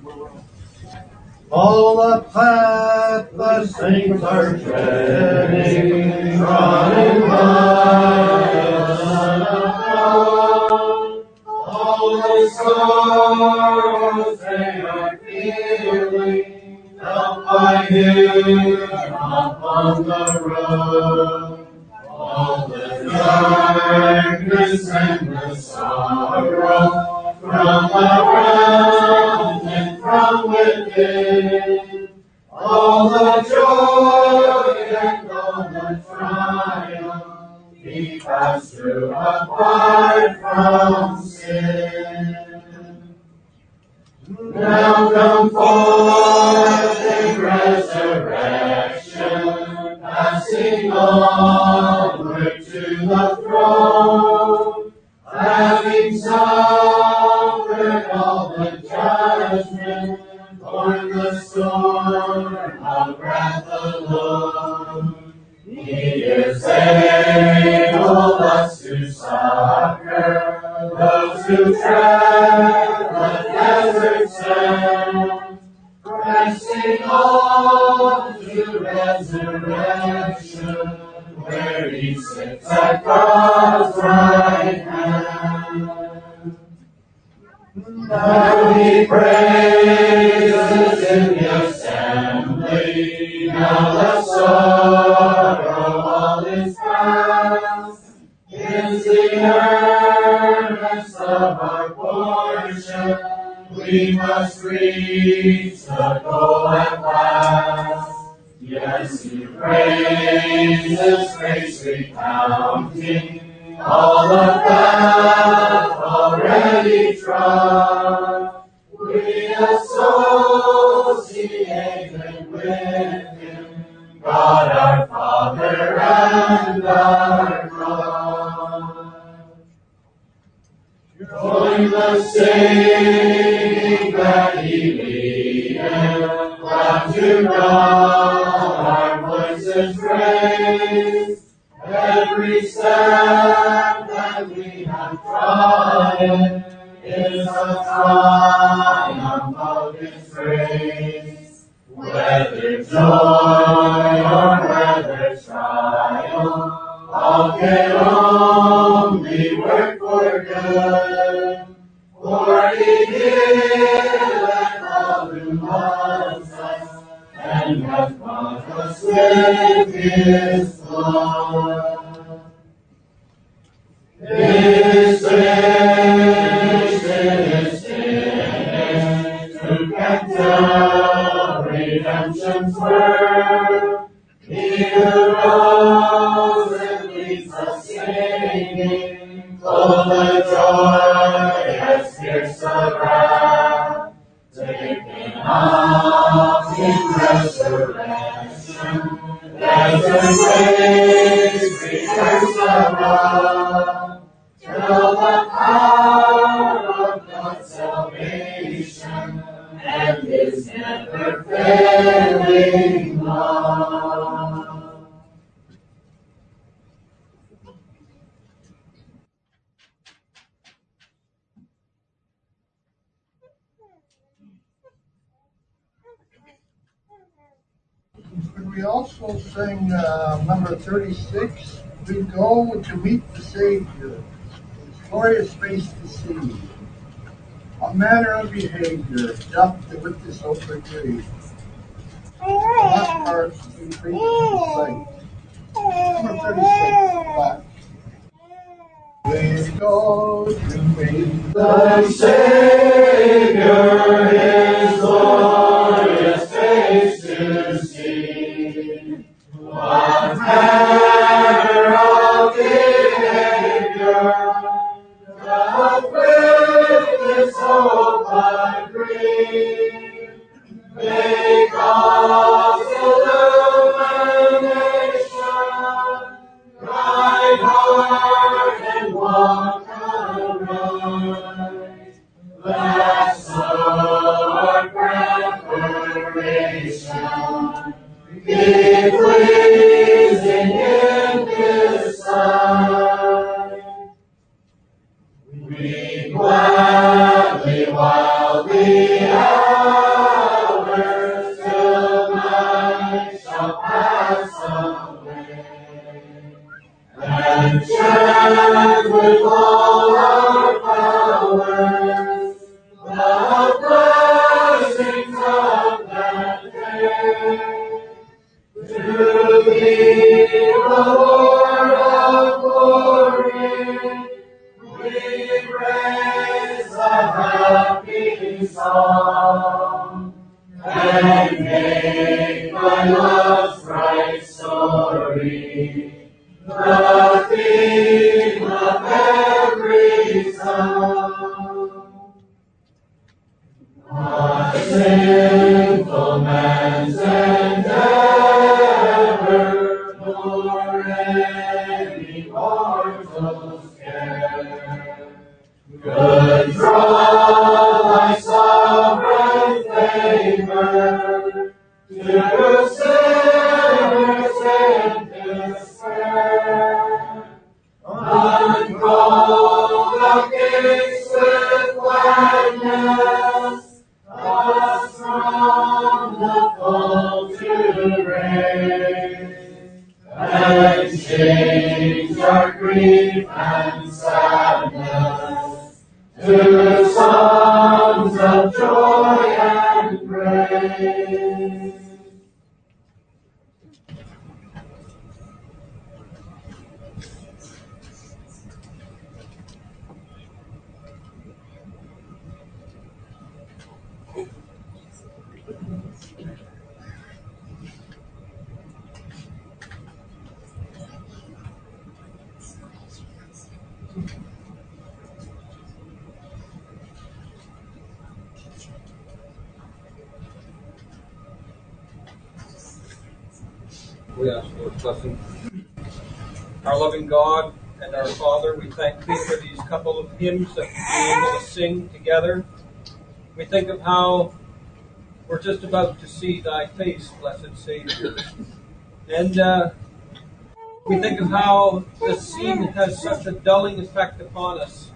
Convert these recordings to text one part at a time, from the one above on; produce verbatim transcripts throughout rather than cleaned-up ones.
All the path the saints are treading, trodden by the Son of God. All the sorrows they are feeling, felt by Him upon the road. All the darkness and the sorrow from around and from within, all the joy and all the triumph He passed through apart from sin. Now come forth in resurrection, passing onward to the throne, having suffered all the judgment, borne the storm of wrath alone. He is able thus to succor those who tread the desert sand, pressing on to resurrection, where He sits at God's right hand. Now He praises in the assembly, now the sorrow all is past. Is the earnest of our portion, we must reach the goal at last. Yes, He praises grace recounting all the path already trod. We associated with Him, God our Father and our God. Join the singing that He leadeth, glad to God our voices raise. Every step that we have trodden is a triumph of His grace. Whether joy or whether trial, all can only work for good. For He giveth all who loves us, and hath bought us with His blood. It is finished, it is finished. Who can tell redemption's worth? He who rose and leads us singing, full of joy has pierced the wrath, taken up in resurrection. As the waves returns above, tell the power of God's salvation and His never failing love. Could we also sing uh, number thirty-six, We Go to Meet the Savior, His glorious face to see, a manner of behavior, doth the witness over grave. Left hearts to increase in sight. Number thirty-six, black. We go to meet The Savior, His glorious face to see. What manner of behavior doth with His hope agree? Make us illumination, bright heart and walk aright. That so preparation be pleasing in His sight. We gladly, while we have and with all our powers, the blessings of that day. To thee, the Lord of glory, we raise a happy song, and make thy love's bright story the theme of every song. A sinful man's endeavor, nor any mortal's care, could draw thy sovereign favor to sinners in despair. Unroll the gates with gladness, us from the fold to raise, and change our grief and sadness to songs of joy and praise. We ask for Lord's blessing. Our loving God and our Father, we thank Thee for these couple of hymns that we've been able to sing together. We think of how we're just about to see Thy face, blessed Savior. And uh, we think of how the scene has such a dulling effect upon us.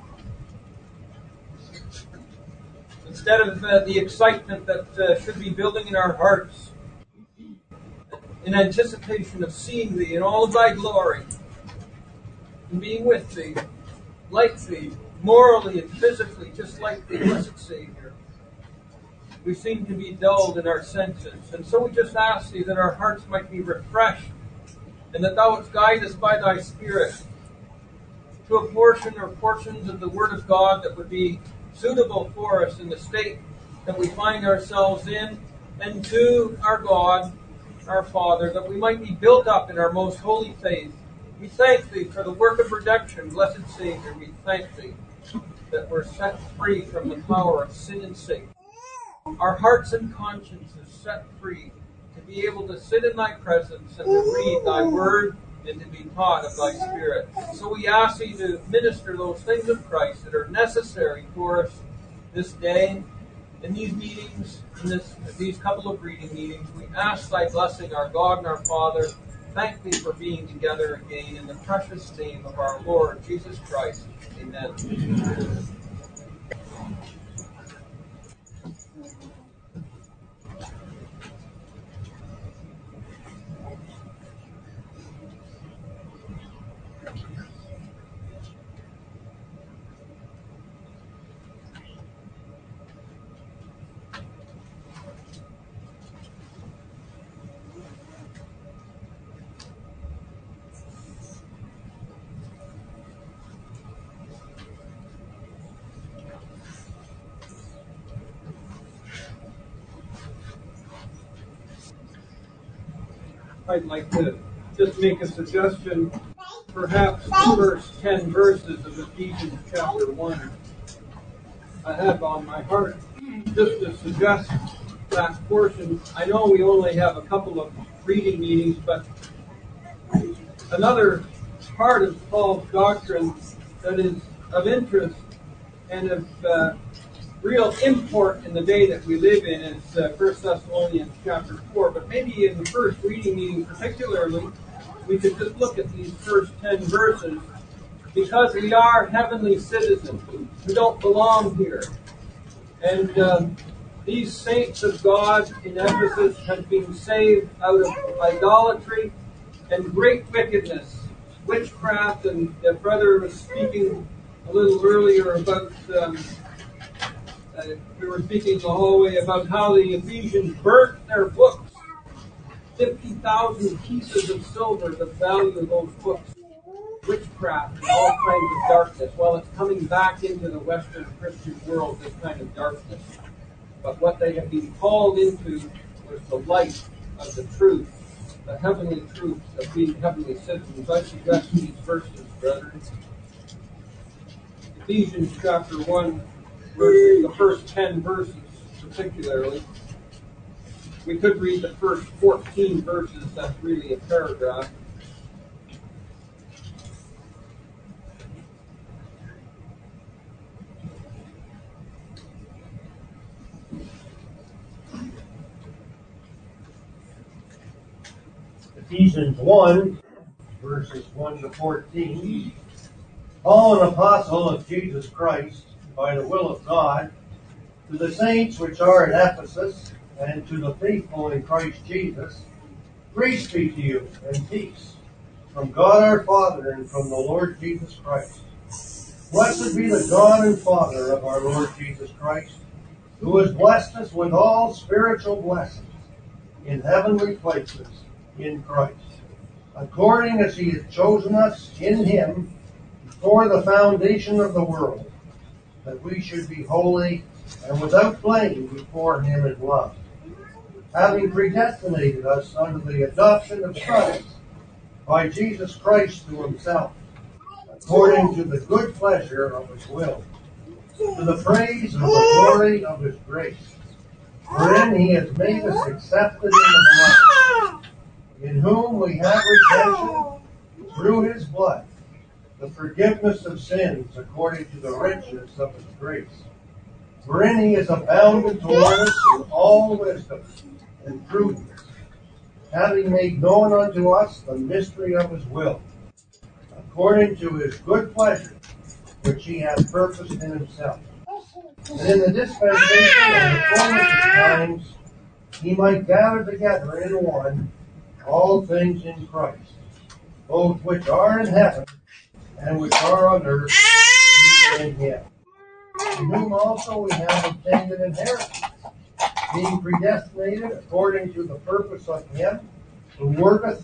Instead of uh, the excitement that uh, should be building in our hearts, in anticipation of seeing Thee in all of Thy glory, and being with Thee, like Thee, morally and physically, just like Thee, blessed Savior. We seem to be dulled in our senses, and so we just ask Thee that our hearts might be refreshed, and that Thou wouldst guide us by Thy Spirit to a portion or portions of the Word of God that would be suitable for us in the state that we find ourselves in, and to our God, our Father, that we might be built up in our most holy faith. We thank Thee for the work of redemption, blessed Savior. We thank Thee that we're set free from the power of sin and Satan. Our hearts and consciences set free to be able to sit in Thy presence and to read Thy Word and to be taught of Thy Spirit. So we ask Thee to minister those things of Christ that are necessary for us this day. In these meetings, in this, these couple of reading meetings, we ask Thy blessing, our God and our Father. Thank Thee for being together again in the precious name of our Lord Jesus Christ. Amen. I'd like to just make a suggestion. Perhaps the first ten verses of Ephesians chapter one I have on my heart, just to suggest that portion. I know we only have a couple of reading meetings, but another part of Paul's doctrine that is of interest and of uh, real import in the day that we live in is uh, First Thessalonians chapter four. But maybe in the first reading meeting particularly, we could just look at these first ten verses, because we are heavenly citizens who don't belong here. And um, these saints of God in Ephesus have been saved out of idolatry and great wickedness witchcraft, and the brother was speaking a little earlier about, um, uh, we were speaking in the hallway about how the Ephesians burnt their books. fifty thousand pieces of silver, the value of those books. Witchcraft and all kinds of darkness. Well, it's coming back into the Western Christian world, this kind of darkness. But what they have been called into was the light of the truth, the heavenly truth of being heavenly citizens. I suggest these verses, brethren. Ephesians chapter one, verses, the first ten verses particularly. We could read the first fourteen verses, that's really a paragraph. Ephesians one, verses one to fourteen. Paul, an apostle of Jesus Christ, by the will of God, to the saints which are at Ephesus, and to the faithful in Christ Jesus, grace be to you and peace from God our Father and from the Lord Jesus Christ. Blessed be the God and Father of our Lord Jesus Christ, who has blessed us with all spiritual blessings in heavenly places in Christ, according as he has chosen us in him before the foundation of the world, that we should be holy and without blame before him in love, having predestinated us unto the adoption of sons by Jesus Christ to himself, according to the good pleasure of his will, to the praise of the glory of his grace, wherein he has made us accepted in the beloved, in whom we have redemption through his blood, the forgiveness of sins according to the richness of his grace, wherein he has abounded toward us in all wisdom and prudence, having made known unto us the mystery of his will, according to his good pleasure, which he hath purposed in himself. And in the dispensation of the fullness of times, he might gather together in one all things in Christ, both which are in heaven and which are on earth, even in him, in whom also we have obtained an inheritance, being predestinated according to the purpose of him who worketh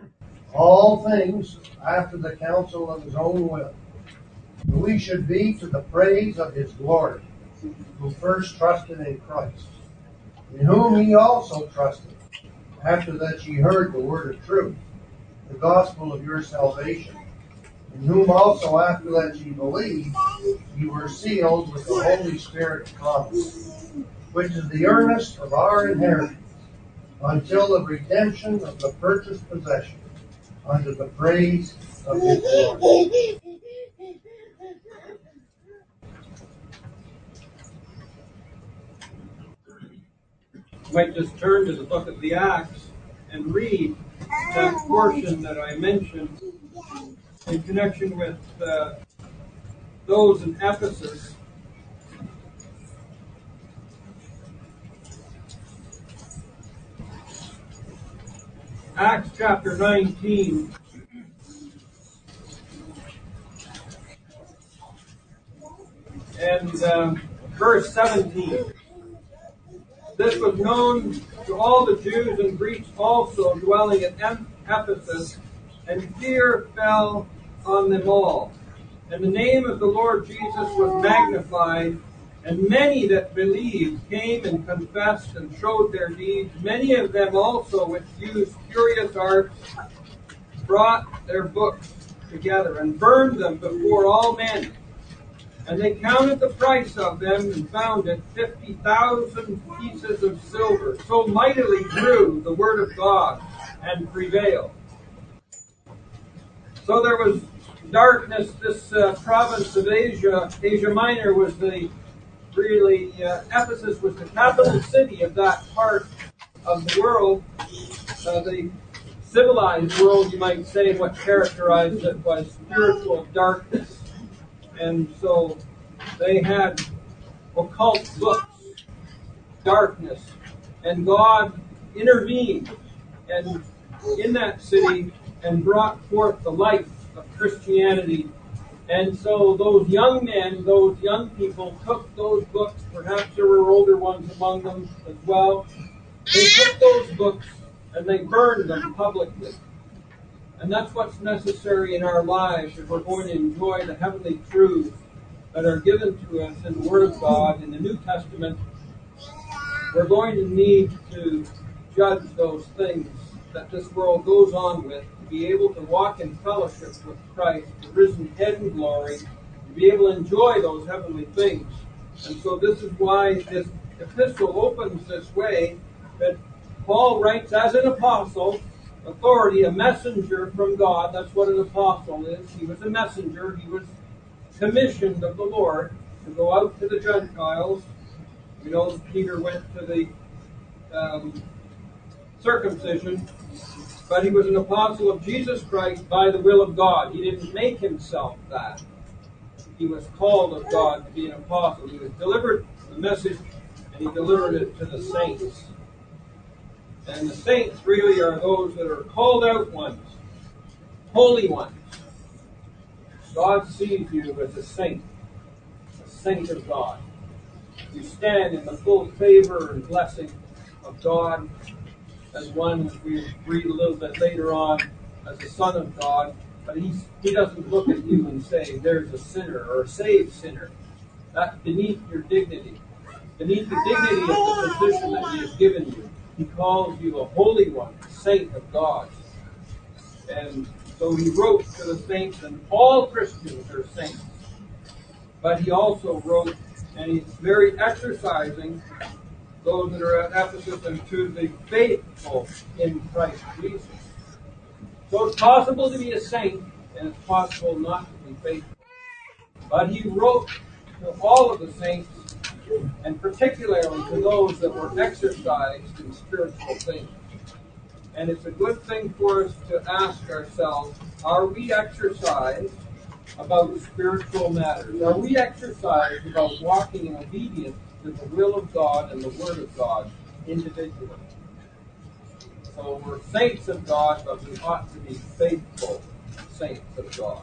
all things after the counsel of his own will, that we should be to the praise of his glory, who first trusted in Christ, in whom ye also trusted, after that ye heard the word of truth, the gospel of your salvation, in whom also after that ye believed, ye were sealed with the Holy Spirit of promise, which is the earnest of our inheritance, until the redemption of the purchased possession, unto the praise of his glory. You might just turn to the book of the Acts and read that portion that I mentioned in connection with uh, those in Ephesus. Acts chapter nineteen. And uh, verse seventeen. This was known to all the Jews and Greeks also dwelling at Ephesus, and fear fell on them all. And the name of the Lord Jesus was magnified, and many that believed came and confessed and showed their deeds. Many of them also, which used curious arts, brought their books together and burned them before all men. And they counted the price of them and found it fifty thousand pieces of silver. So mightily grew the word of God and prevailed. So there was darkness. This uh, province of Asia, Asia Minor, was the really, uh, Ephesus was the capital city of that part of the world. Uh, the civilized world, you might say, what characterized it was spiritual darkness. And so they had occult books, darkness, and God intervened and in that city and brought forth the light of Christianity. And so those young men, those young people took those books, perhaps there were older ones among them as well, they took those books and they burned them publicly. And that's what's necessary in our lives if we're going to enjoy the heavenly truths that are given to us in the Word of God in the New Testament. We're going to need to judge those things that this world goes on with, to be able to walk in fellowship with Christ, the risen head in glory, to be able to enjoy those heavenly things. And so this is why this epistle opens this way, that Paul writes as an apostle, authority, a messenger from God. That's what an apostle is. He was a messenger. He was commissioned of the Lord to go out to the Gentiles. We know that Peter went to the um, circumcision, but he was an apostle of Jesus Christ by the will of God. He didn't make himself that. He was called of God to be an apostle. He was delivered the message, and he delivered it to the saints. And the saints really are those that are called out ones, holy ones. God sees you as a saint, a saint of God. You stand in the full favor and blessing of God as one, as we read a little bit later on, as a son of God. But he's, he doesn't look at you and say, there's a sinner or a saved sinner. That's beneath your dignity. Beneath the dignity of the position that he has given you. He calls you a holy one, a saint of God. And so he wrote to the saints, and all Christians are saints. But he also wrote, and he's very exercising those that are at Ephesus and to the faithful in Christ Jesus. So it's possible to be a saint, and it's possible not to be faithful. But he wrote to all of the saints, and particularly to those that were exercised in spiritual things. And it's a good thing for us to ask ourselves, are we exercised about spiritual matters? Are we exercised about walking in obedience to the will of God and the Word of God individually? So we're saints of God, but we ought to be faithful saints of God.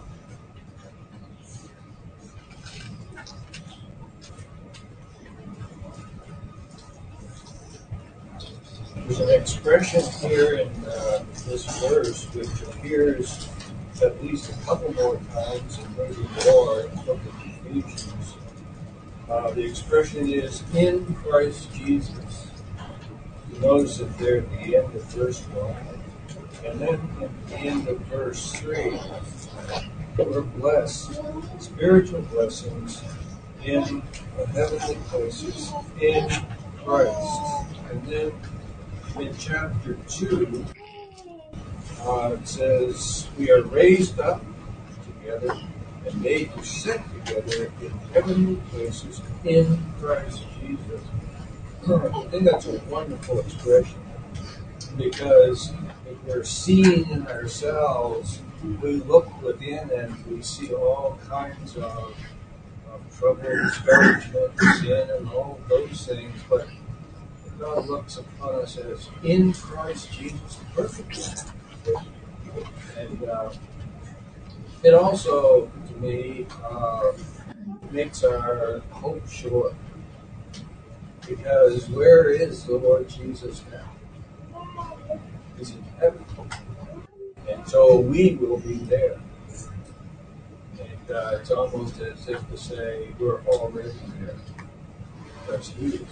There's an expression here in uh, this verse which appears at least a couple more times and maybe more in the book of Ephesians. Uh, the expression is in Christ Jesus. You notice it there at the end of verse one. And then at the end of verse three, we're blessed, spiritual blessings in the heavenly places in Christ. And then in chapter two, uh, it says, we are raised up together and made to sit together in heavenly places in Christ Jesus. I think that's a wonderful expression, because if we're seeing in ourselves, we look within and we see all kinds of, of trouble, discouragement, sin, and all those things, but God looks upon us as in Christ Jesus perfectly. And uh, it also, to me, uh, makes our hope sure. Because where is the Lord Jesus now? He's in heaven. And so we will be there. And uh, it's almost as if to say we're already there. Because He is there.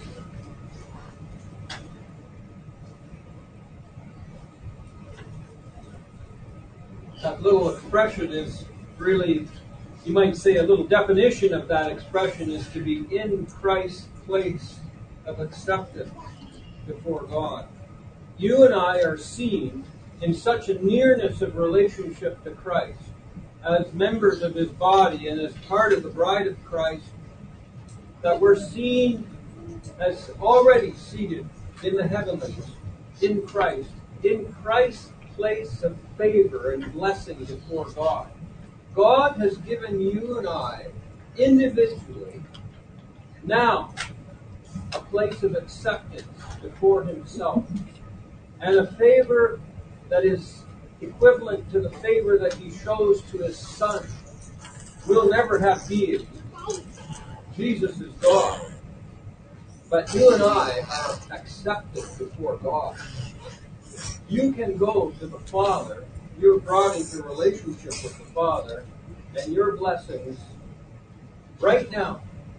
That little expression is really, you might say a little definition of that expression is to be in Christ's place of acceptance before God. You and I are seen in such a nearness of relationship to Christ as members of His body and as part of the bride of Christ that we're seen as already seated in the heavenlies, in Christ, in Christ's place of favor and blessing before God. God has given you and I individually now a place of acceptance before Himself and a favor that is equivalent to the favor that he shows to his son. We'll never have deity. Jesus is God. But you and I are accepted before God. You can go to the Father. You're brought into relationship with the Father, and your blessings right now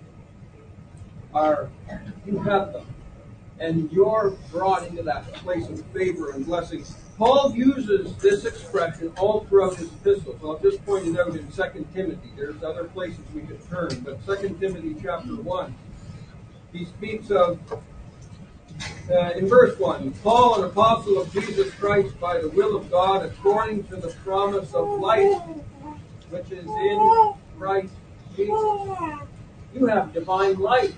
are, you have them. And you're brought into that place of favor and blessing. Paul uses this expression all throughout his epistles. I'll just point it out in Second Timothy. There's other places we could turn, but Second Timothy chapter one, he speaks of, uh, in verse one, Paul, an apostle of Jesus Christ by the will of God, according to the promise of life, which is in Christ Jesus. You have divine life.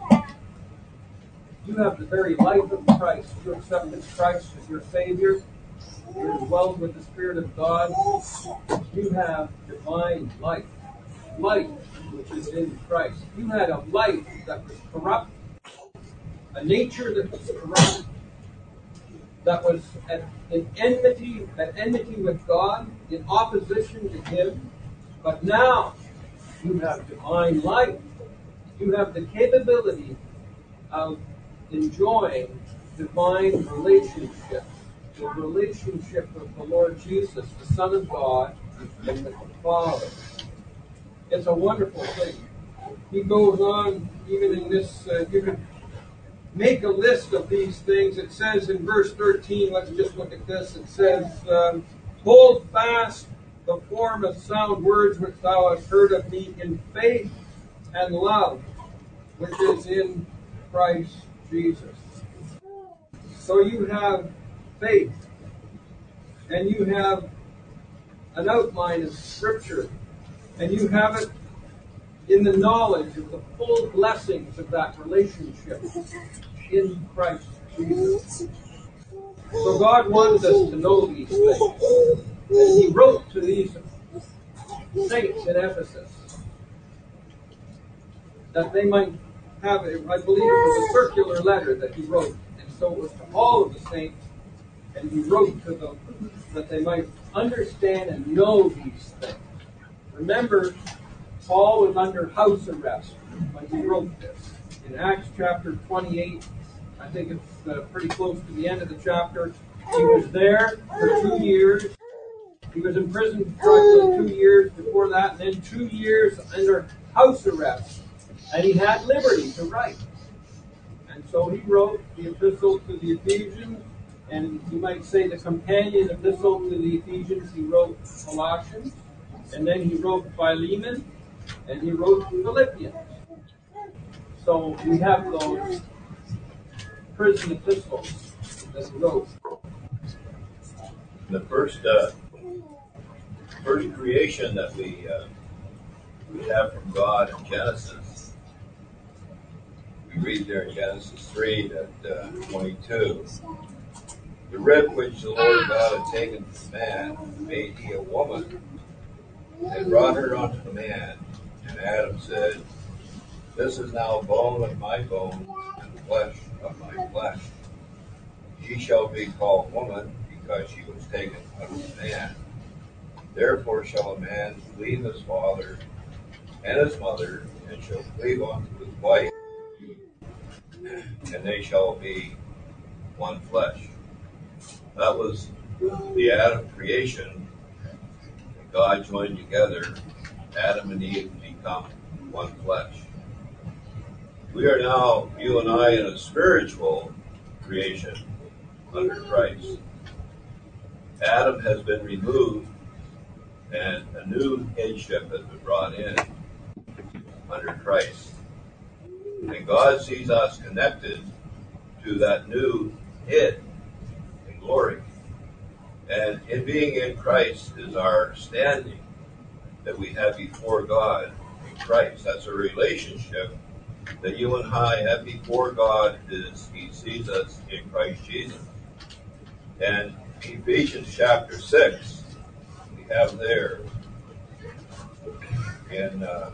You have the very life of Christ. You accepted Christ as your Savior. You're indwelled with the Spirit of God. You have divine life. Life which is in Christ. You had a life that was corrupt, a nature that was corrupt, that was at, in enmity, at enmity with God, in opposition to Him. But now you have divine life. You have the capability of enjoying divine relationship, the relationship with the Lord Jesus, the Son of God, and with the Father. It's a wonderful thing. He goes on, even in this, uh, you can make a list of these things. It says in verse thirteen, let's just look at this. It says, um, hold fast the form of sound words which thou hast heard of me in faith and love, which is in Christ Jesus. So you have faith, and you have an outline of Scripture, and you have it in the knowledge of the full blessings of that relationship in Christ Jesus. So God wanted us to know these things, and He wrote to these saints in Ephesus that they might have it. I believe it was a circular letter that He wrote, and so it was to all of the saints, and He wrote to them that they might understand and know these things. Remember, Paul was under house arrest when he wrote this. In Acts chapter twenty-eight, I think it's uh, pretty close to the end of the chapter, he was there for two years. He was in prison for two years before that, and then two years under house arrest. And he had liberty to write. And so he wrote the epistle to the Ephesians, and you might say the companion epistle to the Ephesians. He wrote Colossians, and then he wrote Philemon, and he wrote Philippians. So we have those prison epistles that he wrote. The first uh, first creation that we uh, we have from God in Genesis, we read there in Genesis three that uh, twenty-two. The rib which the Lord God had taken from man made he a woman, and brought her unto the man. And Adam said, this is now bone of my bones, and flesh of my flesh. She shall be called woman, because she was taken out of man. Therefore shall a man leave his father and his mother, and shall cleave unto his wife, and they shall be one flesh. That was the Adam creation. God joined together Adam and Eve to become one flesh. We are now, you and I, in a spiritual creation under Christ. Adam has been removed, and a new headship has been brought in under Christ. And God sees us connected to that new head in glory. And in being in Christ is our standing that we have before God in Christ. That's a relationship that you and I have before God, is He sees us in Christ Jesus. And Ephesians chapter six, we have there in uh,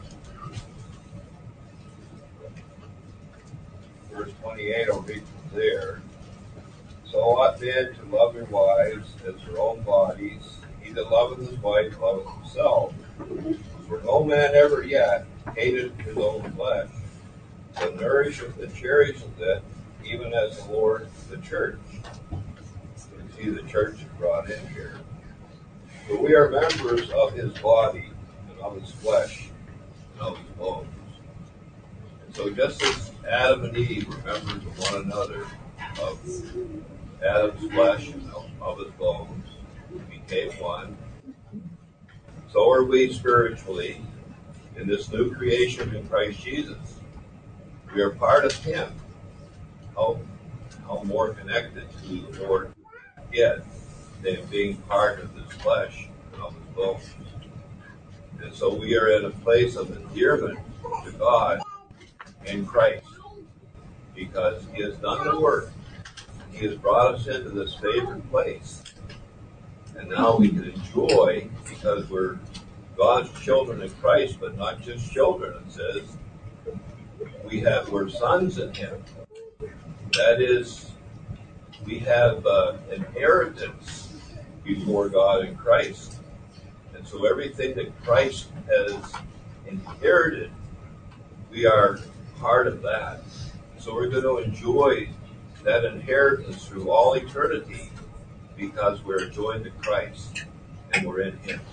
verse twenty-eight, I'll read from there. So ought men to love their wives as their own bodies. He that loveth his wife loveth himself. For no man ever yet hated his own flesh, but nourisheth and cherisheth it, even as the Lord the church. You see, the church is brought in here. For we are members of his body, and of his flesh, and of his bones. And so just as Adam and Eve were members of one another, of Adam's flesh and of, of his bones, we became one. So are we spiritually in this new creation in Christ Jesus. We are part of him. How, how more connected to the Lord get than being part of his flesh and of his bones. And so we are in a place of endearment to God in Christ because he has done the work. He has brought us into this favored place. And now we can enjoy, because we're God's children in Christ, but not just children. It says we have we're sons in him. That is, we have uh, inheritance before God in Christ. And so everything that Christ has inherited, we are part of that. So we're going to enjoy that inheritance through all eternity because we're joined to Christ and we're in him.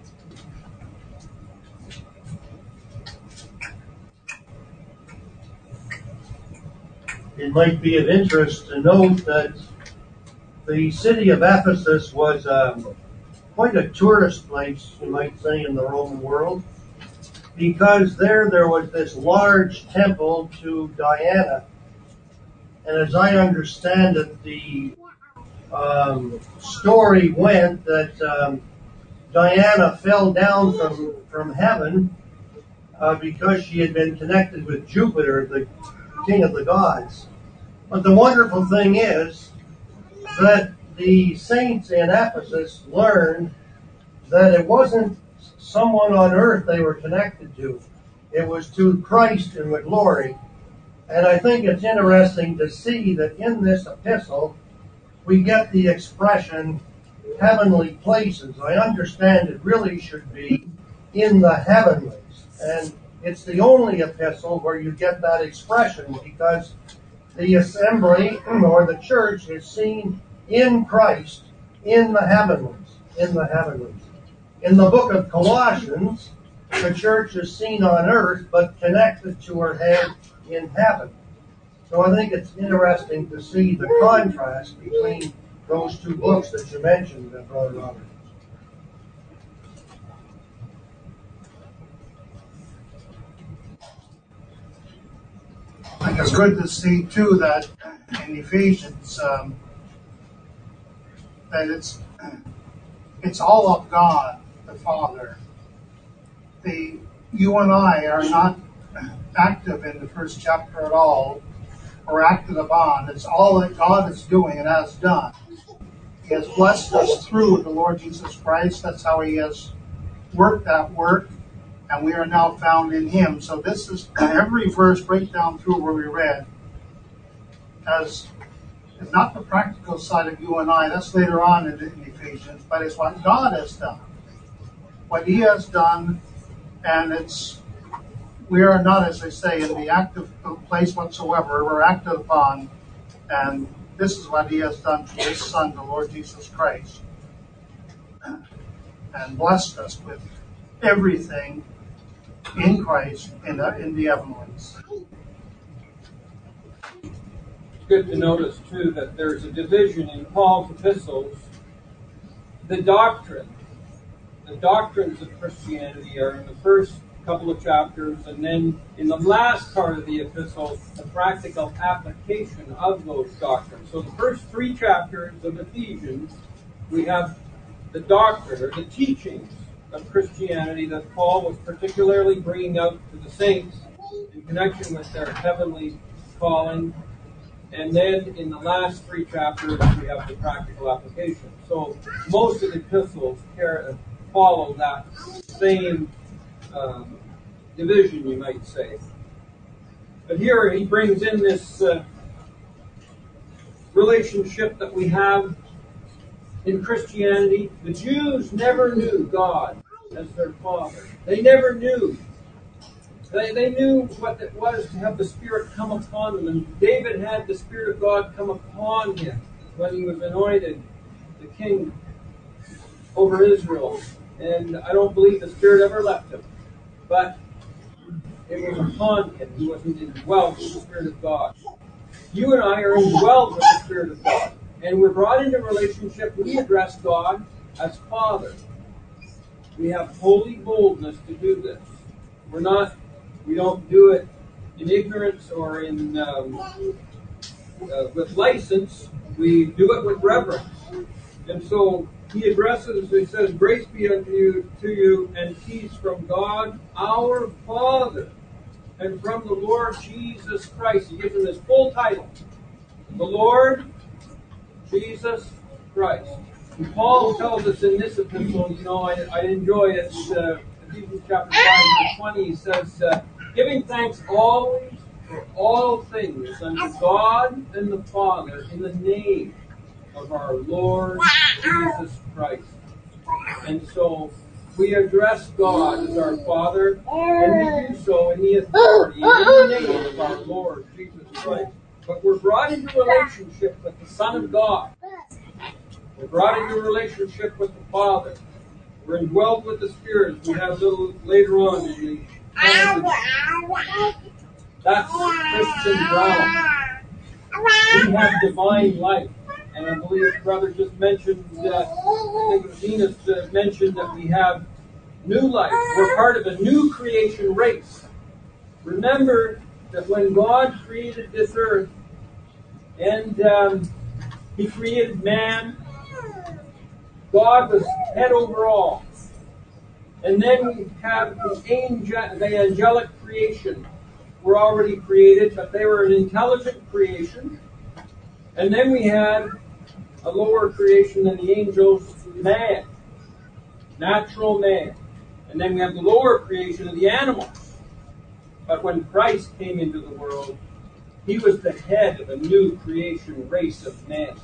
It might be of interest to note that the city of Ephesus was um, quite a tourist place, you might say, in the Roman world, because there there was this large temple to Diana. And as I understand it, the um, story went that um, Diana fell down from, from heaven uh, because she had been connected with Jupiter, the king of the gods. But the wonderful thing is that the saints in Ephesus learned that it wasn't someone on earth they were connected to. It was to Christ in the glory. And I think it's interesting to see that in this epistle, we get the expression heavenly places. I understand it really should be in the heavenlies. And it's the only epistle where you get that expression because the assembly or the church is seen in Christ in the heavenlies. In the heavenlies. In the book of Colossians, the church is seen on earth but connected to her head in heaven. So I think it's interesting to see the contrast between those two books that you mentioned, Brother Robert. I think it's good to see too that in Ephesians um, that it's it's all of God the Father. The you and I are not active in the first chapter at all, or acted upon. It's all that God is doing and has done. He has blessed us through the Lord Jesus Christ. That's how he has worked that work, and we are now found in him. So this is every verse breakdown through where we read as is not the practical side of you and I. That's later on in, in Ephesians, but it's what God has done, what he has done, and it's we are not, as I say, in the active place whatsoever. We're acted upon, and this is what he has done through his Son, the Lord Jesus Christ, and blessed us with everything in Christ in the, in the heavenlies. It's good to notice, too, that there's a division in Paul's epistles. The doctrine, the doctrines of Christianity are in the first couple of chapters, and then in the last part of the epistle, the practical application of those doctrines. So the first three chapters of Ephesians, we have the doctrine, or the teachings of Christianity that Paul was particularly bringing out to the saints in connection with their heavenly calling. And then in the last three chapters, we have the practical application. So most of the epistles follow that same Um, division, you might say. But here he brings in this uh, relationship that we have in Christianity. The Jews never knew God as their Father. They never knew. They, they knew what it was to have the Spirit come upon them. And David had the Spirit of God come upon him when he was anointed the king over Israel. And I don't believe the Spirit ever left him. But it was upon him. He wasn't indwelt with the Spirit of God. You and I are indwelt with the Spirit of God. And we're brought into relationship. We address God as Father. We have holy boldness to do this. We're not, we don't do it in ignorance or in um, uh, with license. We do it with reverence. And so he addresses, he says, grace be unto you, to you, and peace from God our Father, and from the Lord Jesus Christ. He gives him his full title. The Lord Jesus Christ. And Paul tells us in this epistle, you know, I, I enjoy it, uh, Ephesians chapter five, verse twenty, he says, uh, giving thanks always for all things unto God and the Father in the name of our Lord Jesus Christ. And so we address God as our Father, and we do so in the authority, in the name of our Lord Jesus Christ. But we're brought into relationship with the Son of God. We're brought into relationship with the Father. We're indwelt with the Spirit, as we have a little later on in the passage. That's Christian ground. We have divine life. And I believe Brother just mentioned, uh, I think it was Venus uh, mentioned that we have new life. We're part of a new creation race. Remember that when God created this earth, and um, He created man, God was head over all. And then we have the, angel, the angelic creation were already created, but they were an intelligent creation. And then we had a lower creation than the angels, man, natural man. And then we have the lower creation of the animals. But when Christ came into the world, He was the head of a new creation race of men.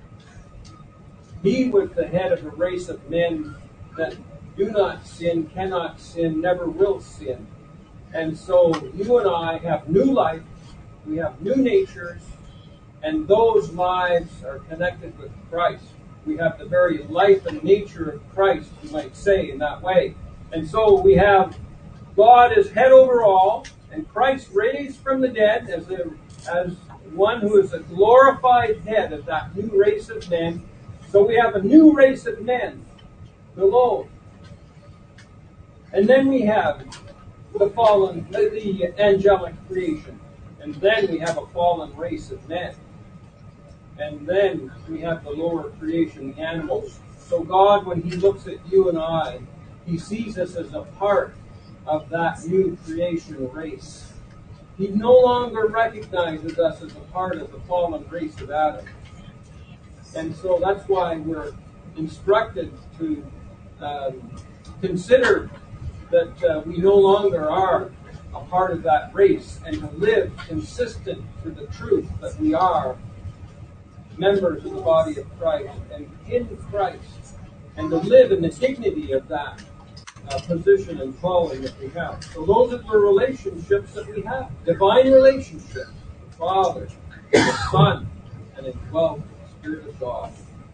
He was the head of a race of men that do not sin, cannot sin, never will sin. And so you and I have new life, we have new natures, and those lives are connected with Christ. We have the very life and nature of Christ, you might say, in that way. And so we have God as head over all, and Christ raised from the dead as, a, as one who is a glorified head of that new race of men. So we have a new race of men below. And then we have the fallen, the angelic creation. And then we have a fallen race of men. And then we have the lower creation, the animals. So God, when He looks at you and I, He sees us as a part of that new creation race. He no longer recognizes us as a part of the fallen race of Adam. And so that's why we're instructed to um, consider that uh, we no longer are a part of that race, and to live consistent to the truth that we are members of the body of Christ and in Christ, and to live in the dignity of that uh, position and calling that we have. So those are the relationships that we have. Divine relationships, the Father, the Son, and indwelt the Spirit of God.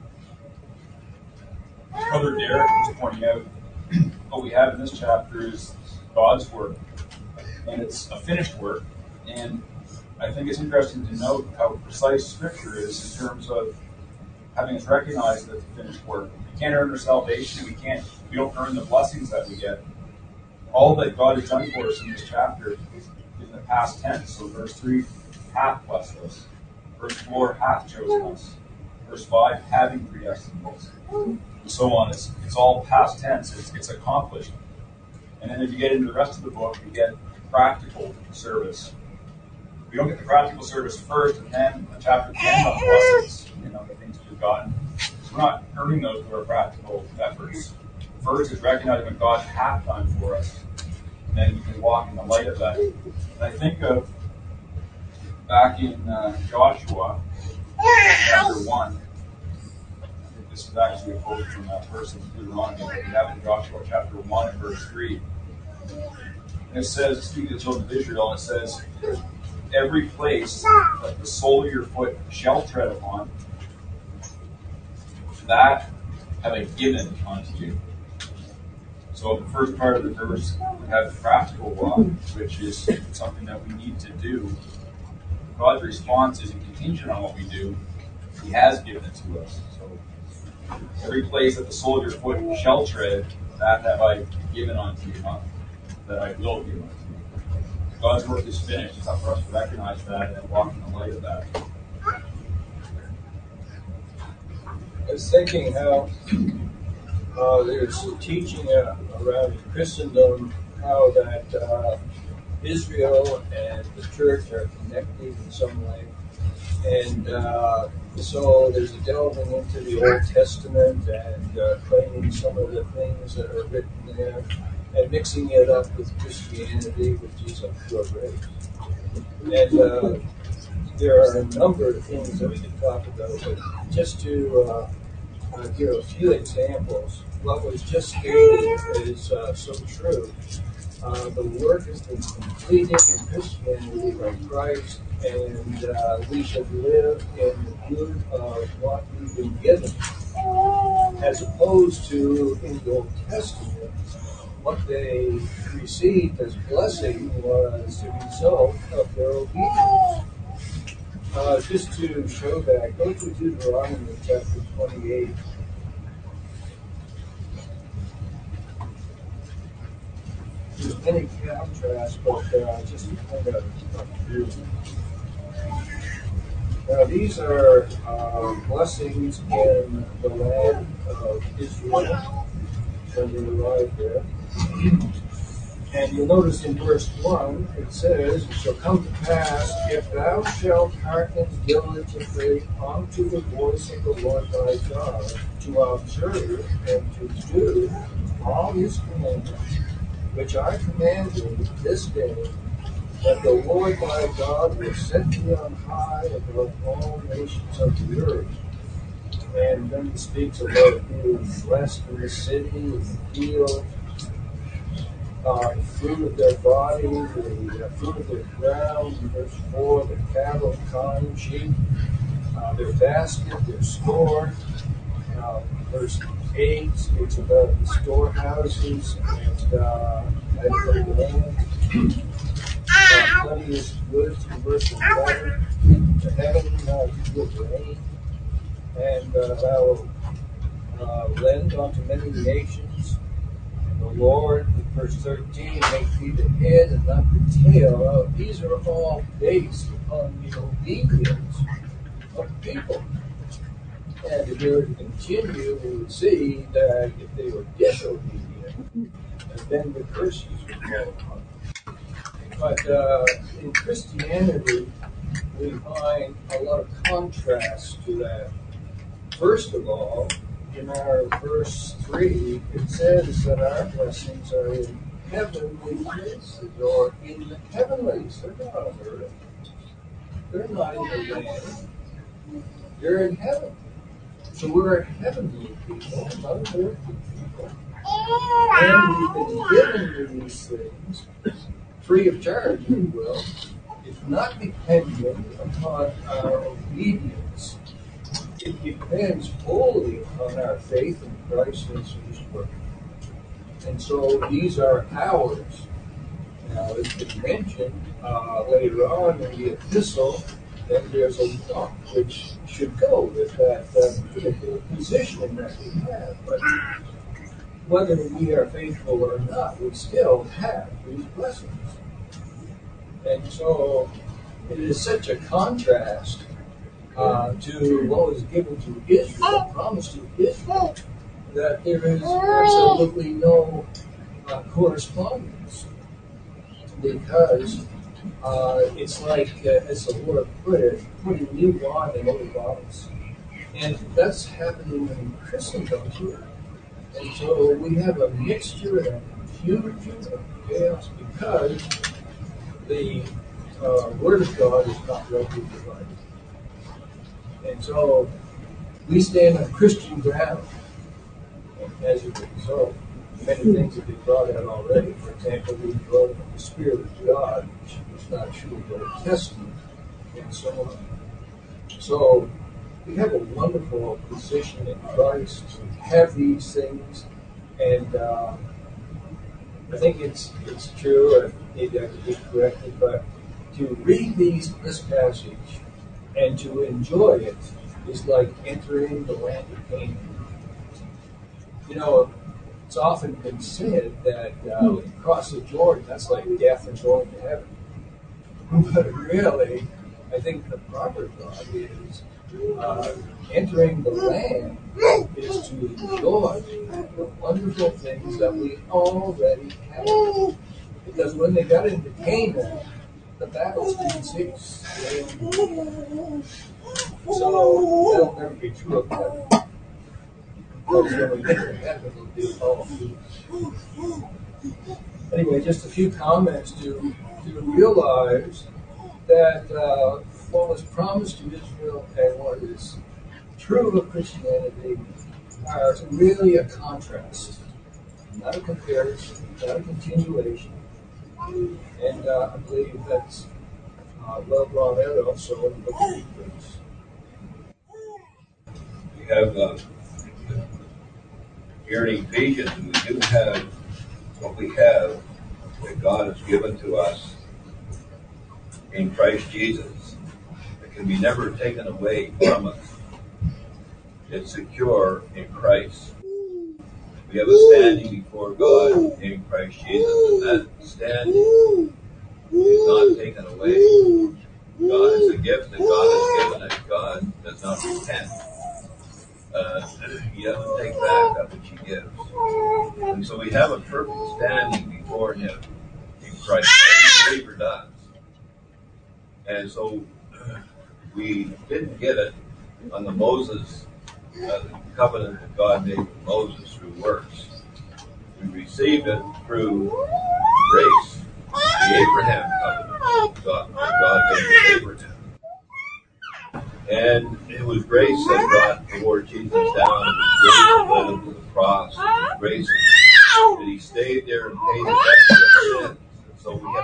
Brother Derek was pointing out what we have in this chapter is God's work, and it's a finished work. And I think it's interesting to note how precise Scripture is in terms of having us recognize that it's a finished work. We can't earn our salvation. We can't. We don't earn the blessings that we get. All that God has done for us in this chapter is in the past tense. So verse three, hath blessed us. Verse four, hath chosen us. Verse five, having predestined us. And so on. It's, it's all past tense. It's, it's accomplished. And then if you get into the rest of the book, you get practical service. We don't get the practical service first, and then the chapter ten of blessings, you know, the things we've gotten. So we're not earning those through our practical efforts. First is recognizing what God hath done for us, and then we can walk in the light of that. And I think of back in uh, Joshua, one. I think this is actually a quote from that verse in Deuteronomy that we have in Joshua chapter one and verse three. And it says, speaking to the children of Israel, it says, every place that the sole of your foot shall tread upon, that have I given unto you. So the first part of the verse, we have the practical law, which is something that we need to do. God's response isn't contingent on what we do. He has given it to us. So every place that the sole of your foot shall tread, that have I given unto you, not that I will give unto you. God's work is finished. It's up for us to recognize that and walk in the light of that. I was thinking how uh, there's a teaching uh, around Christendom how that uh, Israel and the church are connected in some way. And uh, so there's a delving into the Old Testament and uh, claiming some of the things that are written there and mixing it up with Christianity, which is of pure grace. And uh, there are a number of things that we can talk about, but just to uh, uh, give a few examples, what was just stated is uh, so true. Uh, the work has been completed in Christianity by Christ, and uh, we should live in the good of what we've been given, as opposed to in the Old Testament, what they received as blessing was the result of their obedience. Uh, just to show that, go to Deuteronomy chapter twenty-eight. There's many contrasts, but uh, just to point out a few. Now, these are uh, blessings in the land of Israel when they arrived there. And you'll notice in verse one, it says, it shall come to pass, if thou shalt hearken diligently unto the voice of the Lord thy God, to observe and to do all his commandments, which I command thee this day, that the Lord thy God will set thee on high above all nations of the earth. And then he speaks about being blessed in the city, in the field, uh, the fruit of their body, the uh, fruit of their ground, in verse four, the cattle, kine, sheep, uh, their basket, their store. Uh, verse eight speaks about the storehouses and uh, and the land. Uh, plenty is good, in verse eleven, the heaven uh, with rain, and uh, thou uh, lend unto many nations. And the Lord, verse thirteen, make thee the head and not the tail. Uh, these are all based upon the obedience of people. And if we were to continue, we would see that if they were disobedient, then the curses would fall upon them. But uh, in Christianity, we find a lot of contrast to that. First of all, in our verse three, it says that our blessings are in heavenly places, or in the heavenlies. They're not on earth. They're not in the land. They're in heaven. So we're heavenly people, not earthly people. And we've been given these things free of charge, if you will. It's not dependent upon our obedience. It depends wholly on our faith in Christ and his work. And so these are ours. Now, as it's mentioned uh, later on in the epistle, then there's a lot which should go with that uh, particular position that we have. But whether we are faithful or not, we still have these blessings. And so it is such a contrast uh, to what was given to Israel, promised to Israel, that there is absolutely no uh, correspondence. Because uh, it's like, uh, as the Lord put it, putting new wine in old bottles. And that's happening in Christendom too. And so we have a mixture and confusion of chaos because the uh, Word of God is not rightly divided. And so we stand on Christian ground. And as a result, many things have been brought out already. For example, we brought up the Spirit of God, which is not true of the Old Testament, and so on. So we have a wonderful position in Christ to have these things, and uh, I think it's it's true, and maybe I could be corrected, but to read these this passage and to enjoy it is like entering the land of Canaan. You know, it's often been said that uh, when you cross the Jordan, that's like death and going to heaven. But really, I think the proper thought is uh, entering the land is to enjoy the wonderful things that we already have. Because when they got into Canaan, the battles didn't cease. So that'll never be true of heaven. Because when we get to heaven, we'll do all. Anyway, just a few comments to, to realize that uh, what was promised to Israel and what is true of Christianity are really a contrast, not a comparison, not a continuation. And uh, I believe that's uh, well brought out also in the book of Hebrews. We have uh, here in Ephesians, we do have what we have that God has given to us in Christ Jesus. It can be never taken away from us. It's secure in Christ. We have a standing before God in Christ Jesus, and that standing is not taken away. God is a gift that God has given us. God does not repent. Uh, he doesn't take back that which he gives. And so we have a perfect standing before him in Christ. Every believer does. And so uh, we didn't get it on the Moses uh, the covenant that God made with Moses through works. We received it through grace. The Abraham covenant God, that God made with Abraham. And it was grace that brought the Lord Jesus down. It was grace that led him to the cross. It was grace that he stayed there and paid the debt for our sins. And so we have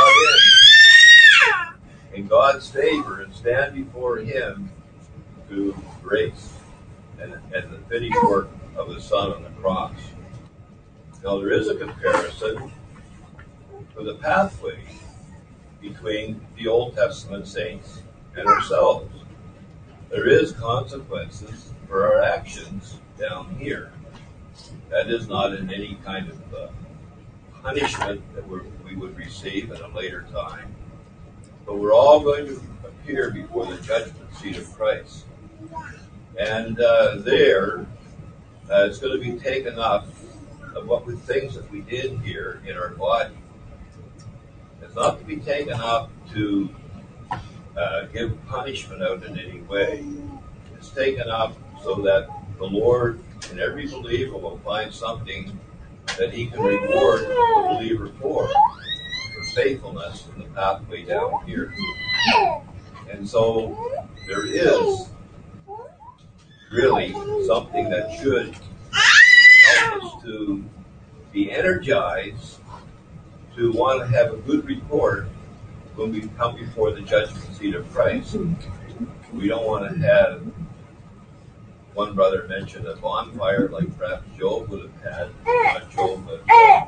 to draw in in God's favor and stand before him through grace and, and the finished work of the Son on the cross. Now there is a comparison for the pathway between the Old Testament saints and ourselves. There is consequences for our actions down here. That is not in any kind of uh, punishment that we're, we would receive at a later time. But we're all going to appear before the judgment seat of Christ. And uh, there, uh, it's going to be taken up of what the things that we did here in our body. It's not to be taken up to uh, give punishment out in any way. It's taken up so that the Lord and every believer will find something that he can reward the believer for, for faithfulness in the pathway down here. And so there is really something that should help us to be energized, to want to have a good report when we come before the judgment seat of Christ. We don't want to have, one brother mentioned a bonfire like perhaps Job would have had, not Job, but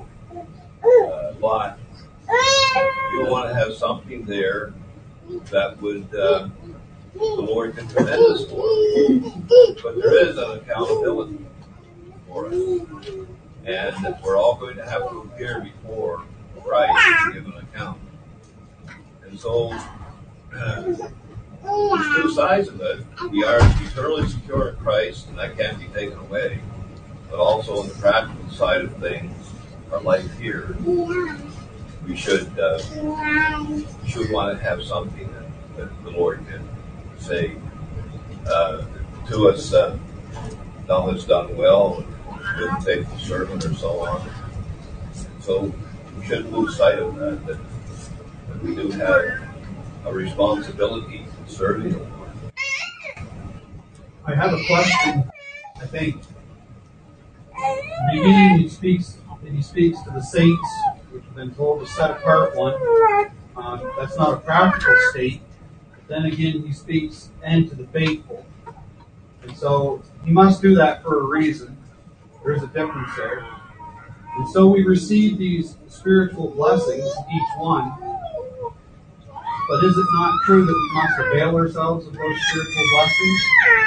uh, Lot. We don't want to have something there that would uh, the Lord can commend us for. But there is an accountability for us. And we're all going to have to appear before Christ and give an account. And so, uh, there's two sides of it. We are eternally secure in Christ, and that can't be taken away. But also on the practical side of things, our life here, we should uh, should want to have something that, that the Lord can say uh, to us, uh, thou hast done well, good and faithful servant, or so on. So we shouldn't lose sight of that, that, that we do have a responsibility in serving the Lord. I have a question. I think in the beginning he speaks he speaks to the saints, which have been told to set apart one. Um, that's not a practical state. But then again, he speaks and to the faithful, and so he must do that for a reason. There's a difference there. And so we receive these spiritual blessings, each one. But is it not true that we must avail ourselves of those spiritual blessings?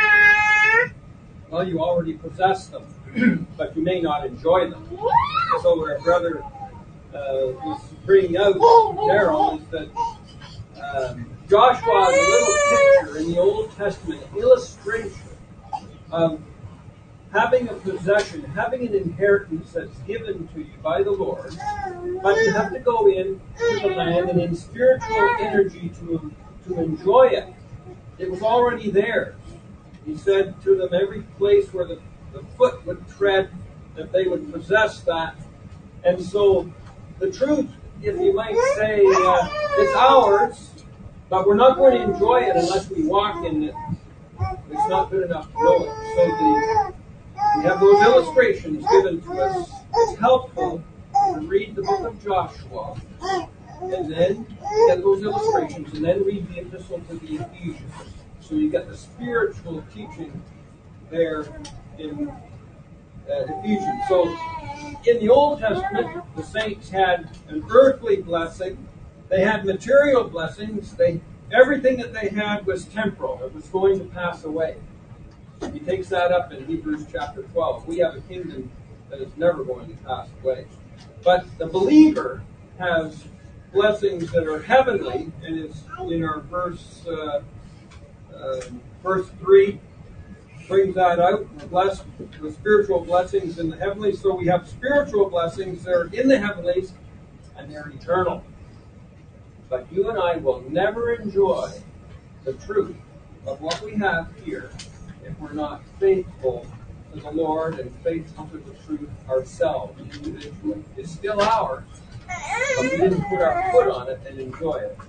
Well, you already possess them, but you may not enjoy them. So our brother uh, was bringing out, Daryl, is that um, Joshua is a little picture in the Old Testament, illustration of having a possession, having an inheritance that's given to you by the Lord, but you have to go in to the land and in spiritual energy to, to enjoy it. It was already theirs. He said to them, every place where the, the foot would tread, that they would possess that. And so the truth, if you might say, uh, it's ours, but we're not going to enjoy it unless we walk in it. It's not good enough to know it. So the We have those illustrations given to us. It's helpful to read the book of Joshua and then get those illustrations and then read the epistle to the Ephesians. So you get the spiritual teaching there in uh, Ephesians. So in the Old Testament, the saints had an earthly blessing. They had material blessings. They everything that they had was temporal. It was going to pass away. He takes that up in Hebrews chapter twelve. We have a kingdom that is never going to pass away. But the believer has blessings that are heavenly, and it's in our verse uh, uh, verse three brings that out. Blessed the spiritual blessings in the heavenlies. So we have spiritual blessings that are in the heavenlies, and they're eternal. But you and I will never enjoy the truth of what we have here if we're not faithful to the Lord and faithful to the truth ourselves individually. It's still ours, but we didn't put our foot on it and enjoy it.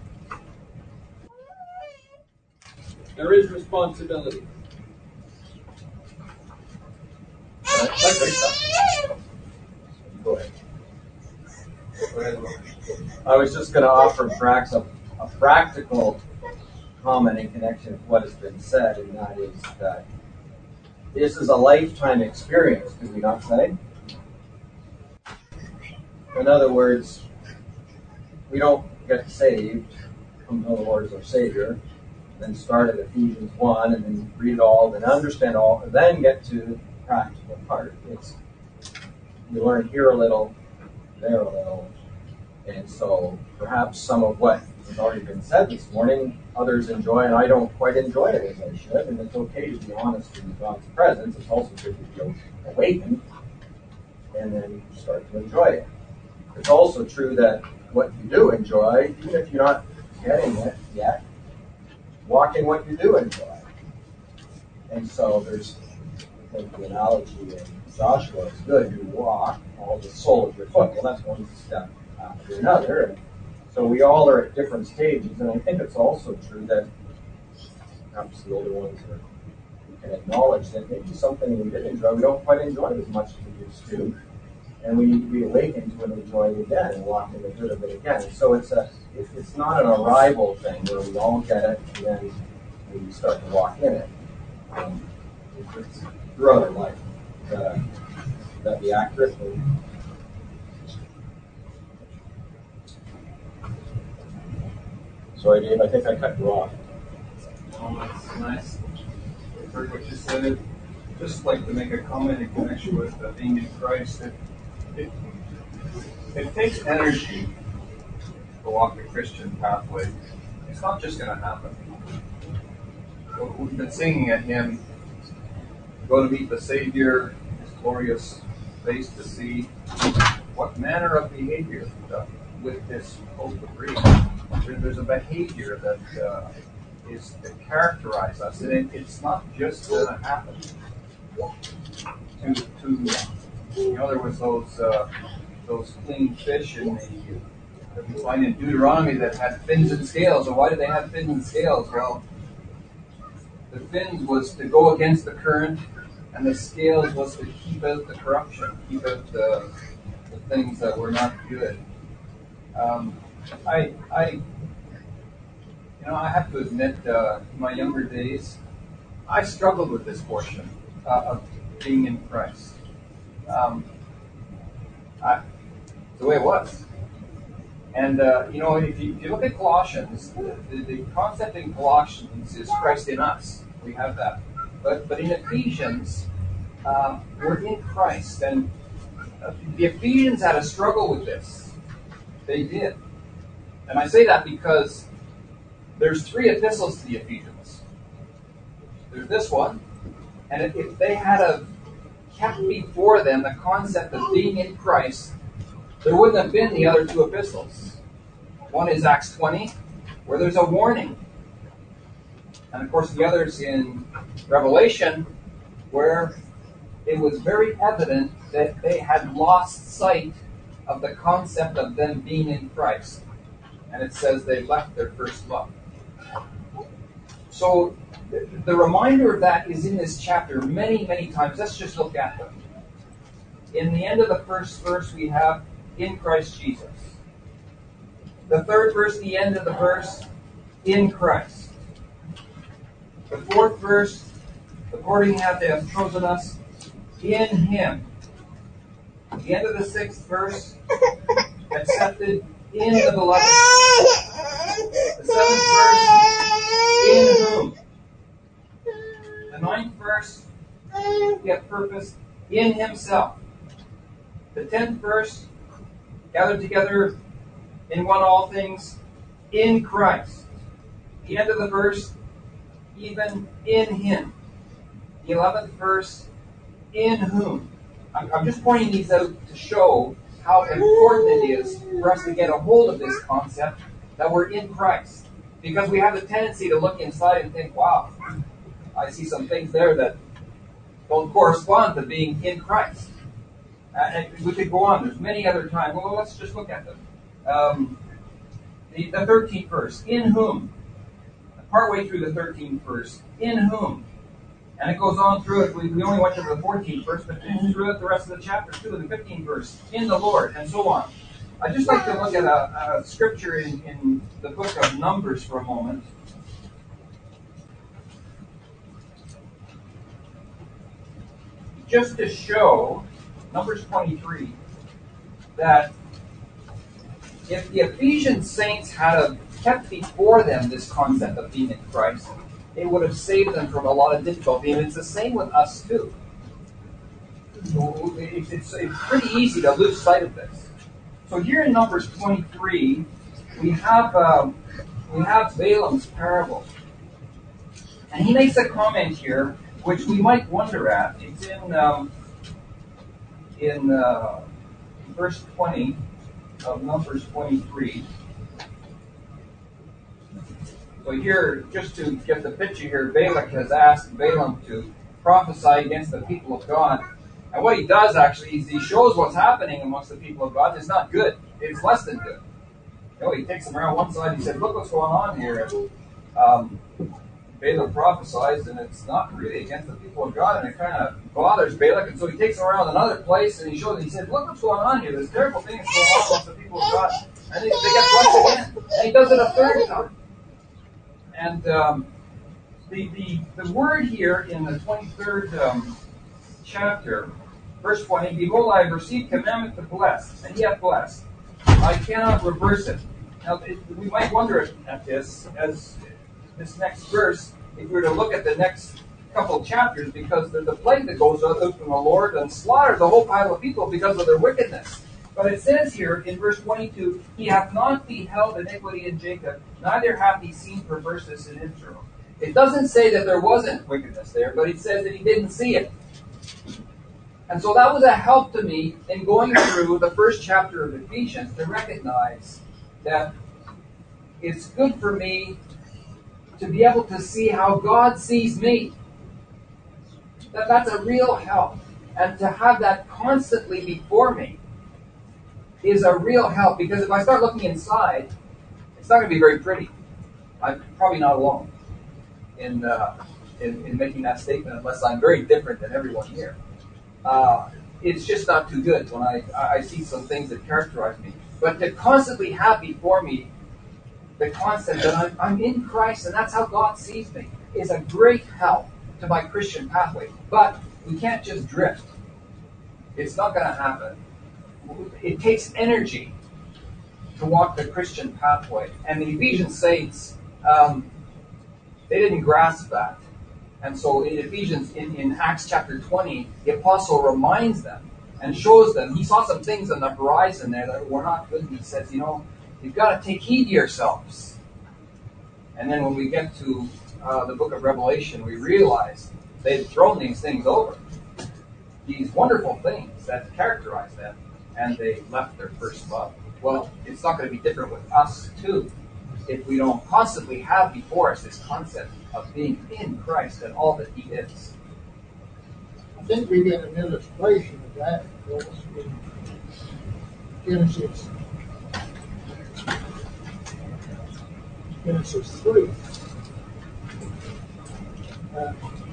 There is responsibility. Go ahead. Go ahead. I was just going to offer perhaps a, a practical comment in connection with what has been said, and that is that this is a lifetime experience, do we not say? In other words, we don't get saved, come to the Lord as our Savior, then start at Ephesians one, and then read it all, and understand all, and then get to the practical part. It's you learn here a little, there a little, and so perhaps some of what has already been said this morning, others enjoy, and I don't quite enjoy it as I should, and it's okay to be honest in God's presence. It's also good to be awakened, and then start to enjoy it. It's also true that what you do enjoy, even if you're not getting it yet, walk in what you do enjoy. And so there's, I think the analogy in Joshua is good. You walk all the sole of your foot. Well, that's one step after another. And so we all are at different stages, and I think it's also true that perhaps the older ones are, we can acknowledge that maybe something we did enjoy, we don't quite enjoy it as much as we used to, and we need to be awakened to enjoy it again and walk in the good of it again. So it's a, it, it's not an arrival thing where we all get it and then we start to walk in it. Um, it's, it's throughout our life. Uh, would that be accurate? Sorry, Dave, I think I cut you off. Oh, that's nice. I heard what you said. I'd just like to make a comment in connection with uh, being in Christ. It, it, it takes energy to walk the Christian pathway. It's not just going to happen. We've been singing a hymn, go to meet the Savior, His glorious face to see. What manner of behavior uh, with this hope of grief? There's a behavior that uh, is that characterizes us, and it, it's not just going to happen. To, to you know, there was those uh, those clean fish in the that we find in Deuteronomy that had fins and scales. And why did they have fins and scales? Well, The fins was to go against the current, and the scales was to keep out the corruption, keep out the, the things that were not good. Um, I, I, you know, I have to admit, uh, in my younger days, I struggled with this portion uh, of being in Christ. Um, I, the way it was. And, uh, you know, if you, if you look at Colossians, the, the concept in Colossians is Christ in us. We have that. But, but in Ephesians, uh, we're in Christ. And uh, the Ephesians had a struggle with this. They did. And I say that because there's three epistles to the Ephesians. There's this one. And if, if they had a, kept before them the concept of being in Christ, there wouldn't have been the other two epistles. One is Acts twenty, where there's a warning. And of course the other's in Revelation, where it was very evident that they had lost sight of the concept of them being in Christ. And it says they left their first love. So the reminder of that is in this chapter many, many times. Let's just look at them. In the end of the first verse, we have in Christ Jesus. The third verse, the end of the verse, in Christ. The fourth verse, according as they have chosen us, in Him. The end of the sixth verse, accepted in the Beloved. The seventh verse, in whom. The ninth verse, He hath purposed in Himself. The tenth verse, gathered together in one all things, in Christ. The end of the verse, even in Him. The eleventh verse, in whom. I'm, I'm just pointing these out to show how important it is for us to get a hold of this concept that we're in Christ. Because we have the tendency to look inside and think, wow, I see some things there that don't correspond to being in Christ. Uh, and we could go on. There's many other times. Well, let's just look at them. Um, the, the thirteenth verse, in whom. Partway through the thirteenth verse, in whom. And it goes on through it. We, we only went to the fourteenth verse, but throughout the rest of the chapter, too, the fifteenth verse, in the Lord, and so on. I'd just like to look at a, a scripture in, in the book of Numbers for a moment. Just to show, Numbers twenty-three, that if the Ephesian saints had kept before them this concept of being in Christ, it would have saved them from a lot of difficulty. And it's the same with us too. It's, it's, it's pretty easy to lose sight of this. So here in Numbers twenty-three, we have um, we have Balaam's parable, and he makes a comment here which we might wonder at. It's in um, in uh, verse twenty of Numbers twenty-three. So here, just to get the picture here, Balak has asked Balaam to prophesy against the people of God. And what he does actually is he shows what's happening amongst the people of God. It's not good. It's less than good. You know, he takes them around one side. He said, look what's going on here. And, um, Balaam prophesies, and it's not really against the people of God, and it kind of bothers Balak. And so he takes them around another place, and he shows. He said, look what's going on here. This terrible thing is going on amongst the people of God. And they, they get blessed again. And he does it a third time. And um, the, the the word here in the twenty-third um, chapter, verse twenty, behold, I have received commandment to bless, and he hath blessed. I cannot reverse it. Now, it, we might wonder at this, as this next verse, if we were to look at the next couple of chapters, because there's a plague that goes out from the Lord and slaughters a whole pile of people because of their wickedness. But it says here in verse twenty-two, he hath not beheld iniquity in Jacob, neither hath he seen perverseness in Israel. It doesn't say that there wasn't wickedness there, but it says that he didn't see it. And so that was a help to me in going through the first chapter of Ephesians to recognize that it's good for me to be able to see how God sees me. That that's a real help. And to have that constantly before me is a real help, because if I start looking inside, it's not going to be very pretty. I'm probably not alone in uh, in, in making that statement unless I'm very different than everyone here. Uh, it's just not too good when I, I see some things that characterize me. But to constantly have before me the concept that I'm, I'm in Christ and that's how God sees me is a great help to my Christian pathway. But we can't just drift. It's not going to happen. It takes energy to walk the Christian pathway. And the Ephesian saints, um, they didn't grasp that. And so in Ephesians, in, in Acts chapter twenty, the apostle reminds them and shows them, he saw some things on the horizon there that were not good. And he says, you know, you've got to take heed to yourselves. And then when we get to uh, the book of Revelation, we realize they'd thrown these things over. These wonderful things that characterize them, and they left their first love. Well, it's not going to be different with us, too, if we don't constantly have before us this concept of being in Christ and all that He is. I think we get an illustration of that, of course, in Genesis, Genesis three. Uh,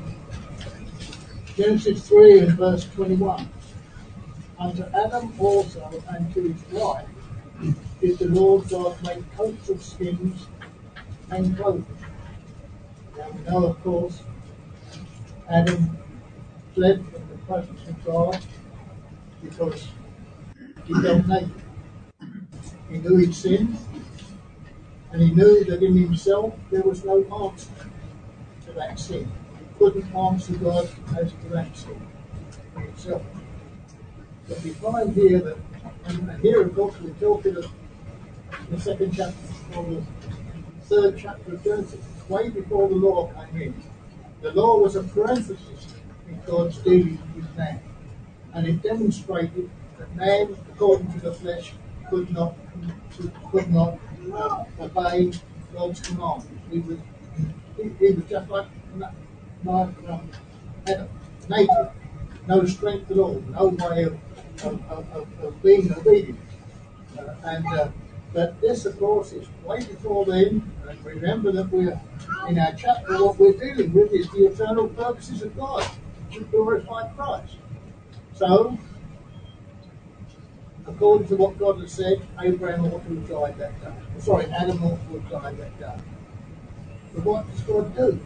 Genesis three and verse twenty-one. Unto Adam also and to his wife did the Lord God make coats of skins and clothing. Now we know, of course, Adam fled from the presence of God because he felt naked. He knew he'd sinned, and he knew that in himself there was no answer to that sin. He couldn't answer God as to that sin for himself. But we find here that, and here of course we're talking of the second chapter, or the third chapter of Genesis, way before the law came in. The law was a parenthesis in God's dealing with man, and it demonstrated that man, according to the flesh, could not could not uh, obey God's commandments. He was he, he was just like like um, Adam, naked, no strength at all, no way of of, of, of being obedient, uh, and. Uh, But this, of course, is way before then. And remember that we're in our chapter, what we're dealing with is the eternal purposes of God to glorify Christ. So, according to what God has said, Abraham ought to have died that day. Sorry, Adam ought to have died that day. But what does God do?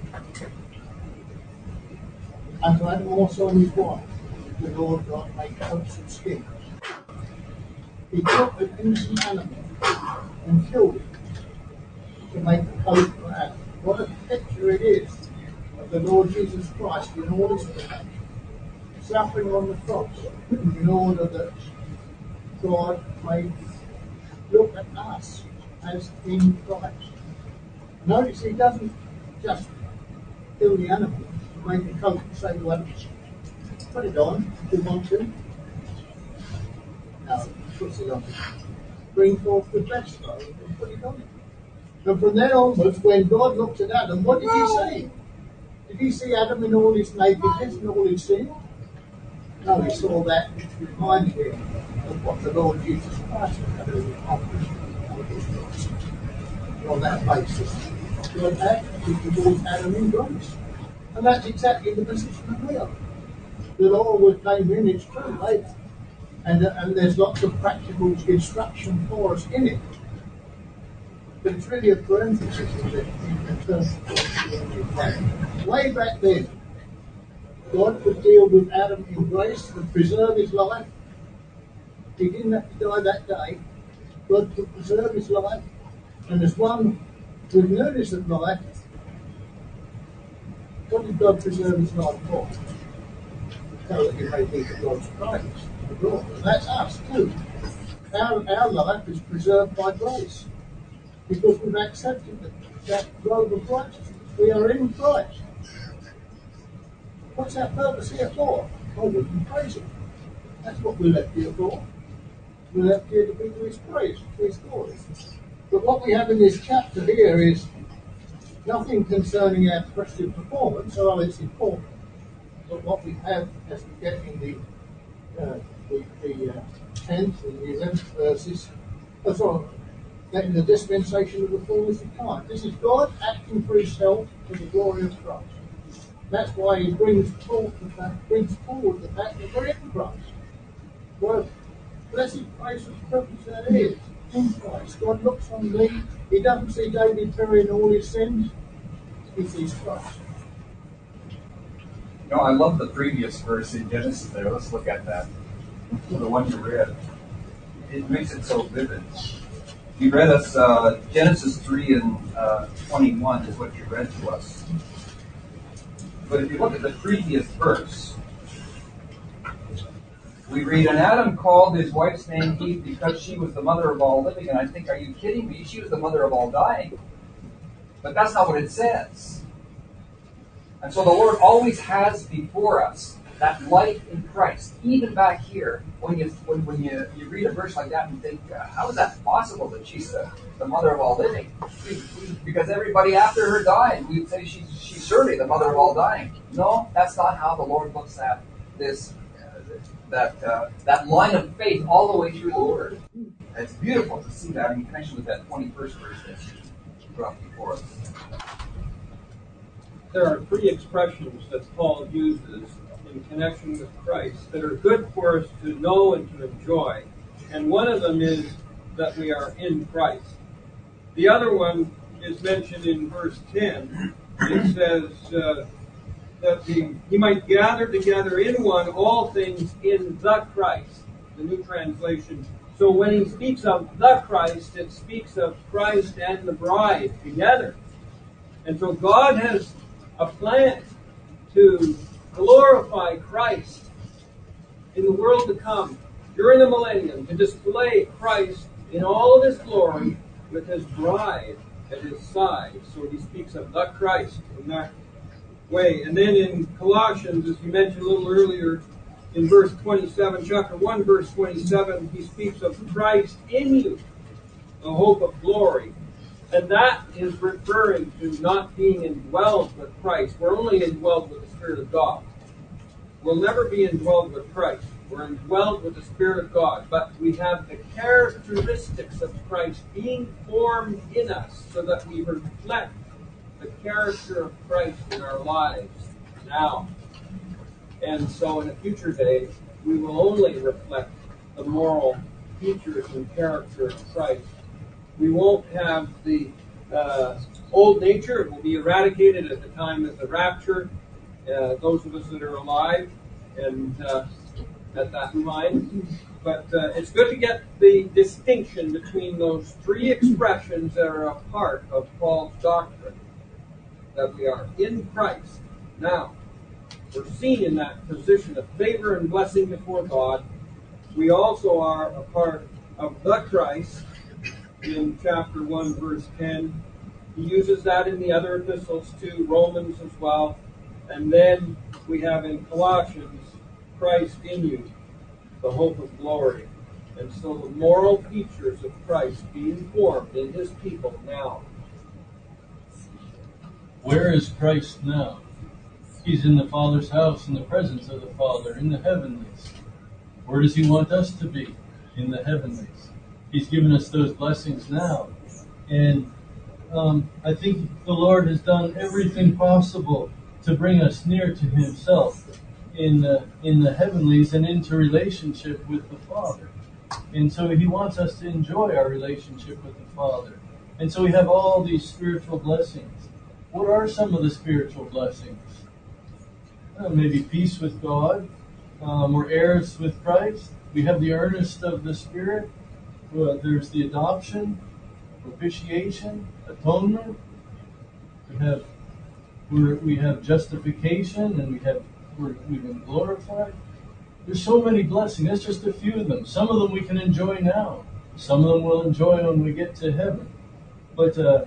And to Adam also and his wife, the Lord God made coats of skins. He took an innocent animal and killed it to make a coat for Adam. What a picture it is of the Lord Jesus Christ in all his perfection, suffering on the cross in order that God may look at us as in Christ. Notice he doesn't just kill the animal to make a coat and say, well, put it on if you want to. No, he puts it on. Bring forth the best robe and put it on him. And from then onwards, when God looked at Adam, what did he see? Did he see Adam in all his nakedness and all his sin? No, he saw that which reminded him of what the Lord Jesus Christ had accomplished on his cross. On that basis, God acted towards Adam in grace. And that's exactly the position that we are. The law came in, it's true, later. And, uh, and there's lots of practical instruction for us in it. But it's really a parenthesis in the, in terms of way back then, God could deal with Adam in grace and preserve his life. He didn't have to die that day. God could preserve his life. And as one with newness of life, what did God preserve his life for? So that he may be for God's praise. And that's us too. Our, our life is preserved by grace because we've accepted that, that robe of righteousness. We are in Christ. What's our purpose here for? Oh, we can praise Him. That's what we're left here for. We're left here to be to His praise, to His glory. But what we have in this chapter here is nothing concerning our Christian performance, although it's important. But what we have as we get in the Uh, the, the uh, tenth and the eleventh verses, oh, sorry, that in the dispensation of the fullness of time. This is God acting for himself for the glory of Christ. That's why he brings forth the fact, brings forward the fact that we're in Christ. What a blessed place of purpose that is, in Christ. God looks on me, he doesn't see David Perry and all his sins, he sees Christ. You know, I love the previous verse in Genesis there. Let's look at that. The one you read. It makes it so vivid. You read us, uh, Genesis three and uh, twenty-one is what you read to us. But if you look at the previous verse, we read, and Adam called his wife's name Eve because she was the mother of all living. And I think, are you kidding me? She was the mother of all dying. But that's not what it says. And so the Lord always has before us that life in Christ. Even back here, when you when, when you, you read a verse like that and think, uh, how is that possible that she's the, the mother of all living? Because everybody after her died, we'd say she's, she's surely the mother of all dying. No, that's not how the Lord looks at this, uh, that, uh, that line of faith all the way through the Word. It's beautiful to see that in connection with that twenty-first verse that you brought before us. There are three expressions that Paul uses in connection with Christ that are good for us to know and to enjoy. And one of them is that we are in Christ. The other one is mentioned in verse ten. It says uh, that the, he might gather together in one all things in the Christ, the New Translation. So when he speaks of the Christ, it speaks of Christ and the bride together. And so God has a plan to glorify Christ in the world to come, during the millennium, to display Christ in all of his glory with his bride at his side. So he speaks of the Christ in that way. And then in Colossians, as you mentioned a little earlier, in verse twenty-seven, chapter one, verse twenty-seven, he speaks of Christ in you, the hope of glory. And that is referring to not being indwelled with Christ. We're only indwelled with the Spirit of God. We'll never be indwelled with Christ. We're indwelled with the Spirit of God. But we have the characteristics of Christ being formed in us so that we reflect the character of Christ in our lives now. And so in a future day, we will only reflect the moral features and character of Christ. We won't have the uh, old nature. It will be eradicated at the time of the rapture. Uh, those of us that are alive and uh, at that time. But uh, it's good to get the distinction between those three expressions that are a part of Paul's doctrine. That we are in Christ. Now, we're seen in that position of favor and blessing before God. We also are a part of the Christ. In chapter one, verse ten. He uses that in the other epistles too, Romans as well. And then we have in Colossians, Christ in you, the hope of glory. And so the moral features of Christ being formed in his people now. Where is Christ now? He's in the Father's house, in the presence of the Father, in the heavenlies. Where does he want us to be? In the heavenlies. He's given us those blessings now. And um, I think the Lord has done everything possible to bring us near to himself in the, in the heavenlies and into relationship with the Father. And so he wants us to enjoy our relationship with the Father. And so we have all these spiritual blessings. What are some of the spiritual blessings? Uh, maybe peace with God. Um, we're heirs with Christ. We have the earnest of the Spirit. Well, there's the adoption, propitiation, atonement. We have we're, we have justification, and we have we're, we've been glorified. There's so many blessings. That's just a few of them. Some of them we can enjoy now. Some of them we'll enjoy when we get to heaven. But uh,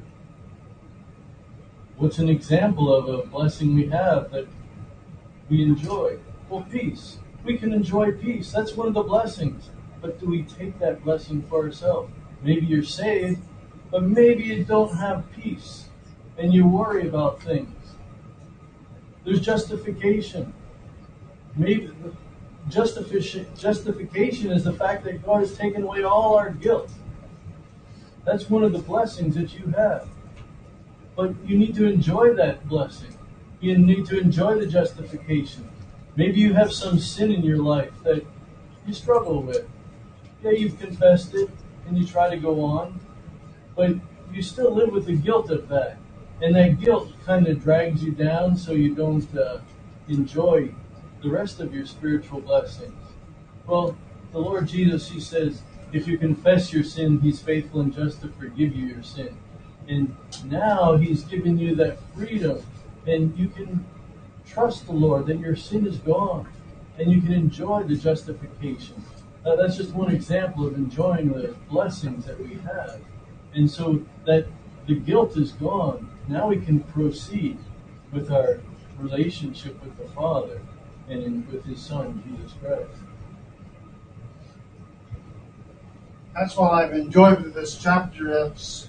what's an example of a blessing we have that we enjoy? Well, peace. We can enjoy peace. That's one of the blessings. But do we take that blessing for ourselves? Maybe you're saved, but maybe you don't have peace, and you worry about things. There's justification. Maybe justification justification is the fact that God has taken away all our guilt. That's one of the blessings that you have. But you need to enjoy that blessing. You need to enjoy the justification. Maybe you have some sin in your life that you struggle with. Yeah, you've confessed it and you try to go on, but you still live with the guilt of that. And that guilt kind of drags you down so you don't uh, enjoy the rest of your spiritual blessings. Well, the Lord Jesus, he says, if you confess your sin, he's faithful and just to forgive you your sin. And now he's given you that freedom, and you can trust the Lord that your sin is gone, and you can enjoy the justification. Uh, that's just one example of enjoying the blessings that we have. And so that the guilt is gone. Now we can proceed with our relationship with the Father and in, with his Son, Jesus Christ. That's what I've enjoyed with this chapter. It's,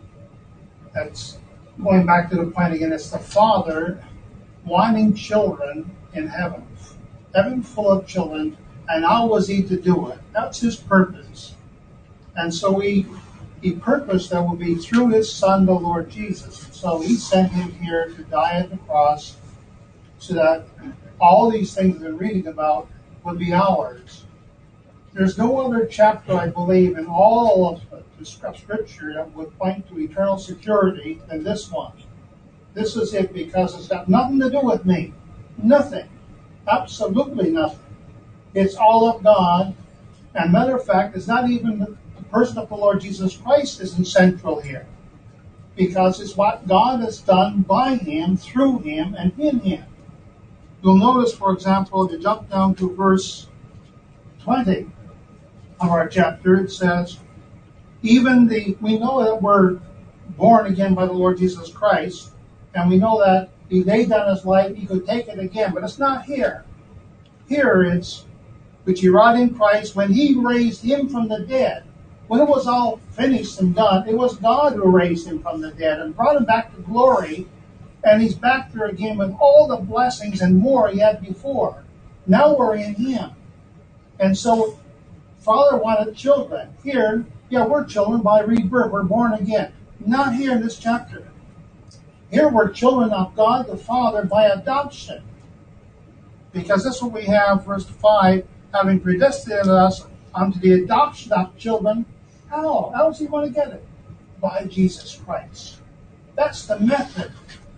it's going back to the point again. It's the Father wanting children in heaven. Heaven full of children. And how was he to do it? That's his purpose. And so he, he purposed that would be through his Son, the Lord Jesus. So he sent him here to die at the cross so that all these things we're reading about would be ours. There's no other chapter, I believe, in all of the Scripture that would point to eternal security than this one. This is it because it's got nothing to do with me. Nothing. Absolutely nothing. It's all of God. And matter of fact, it's not even the person of the Lord Jesus Christ isn't central here. Because it's what God has done by him, through him, and in him. You'll notice, for example, if you jump down to verse twenty of our chapter, it says, even the, we know that we're born again by the Lord Jesus Christ, and we know that he laid down his life, he could take it again, but it's not here. Here it's, which he wrought in Christ when he raised him from the dead. When it was all finished and done, it was God who raised him from the dead and brought him back to glory, and he's back there again with all the blessings and more he had before. Now we're in him. And so, Father wanted children. Here, yeah, we're children by rebirth. We're born again. Not here in this chapter. Here we're children of God the Father by adoption. Because this is what we have, verse five, having predestinated us unto the adoption of children. How? How does he want to get it? By Jesus Christ. That's the method.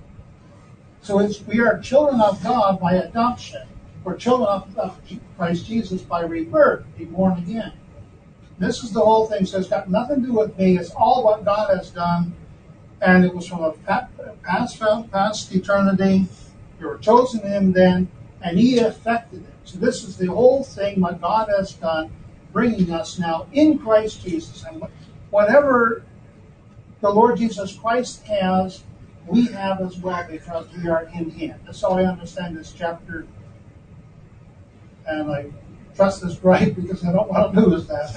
So it's, we are children of God by adoption. We're children of, of Christ Jesus by rebirth, be born again. This is the whole thing. So it's got nothing to do with me. It's all what God has done. And it was from a past, past eternity. You were chosen in him then, and he effected it. So this is the whole thing, what God has done, bringing us now in Christ Jesus. And whatever the Lord Jesus Christ has, we have as well because we are in him. That's how I understand this chapter. And I trust it's right because I don't want to lose that.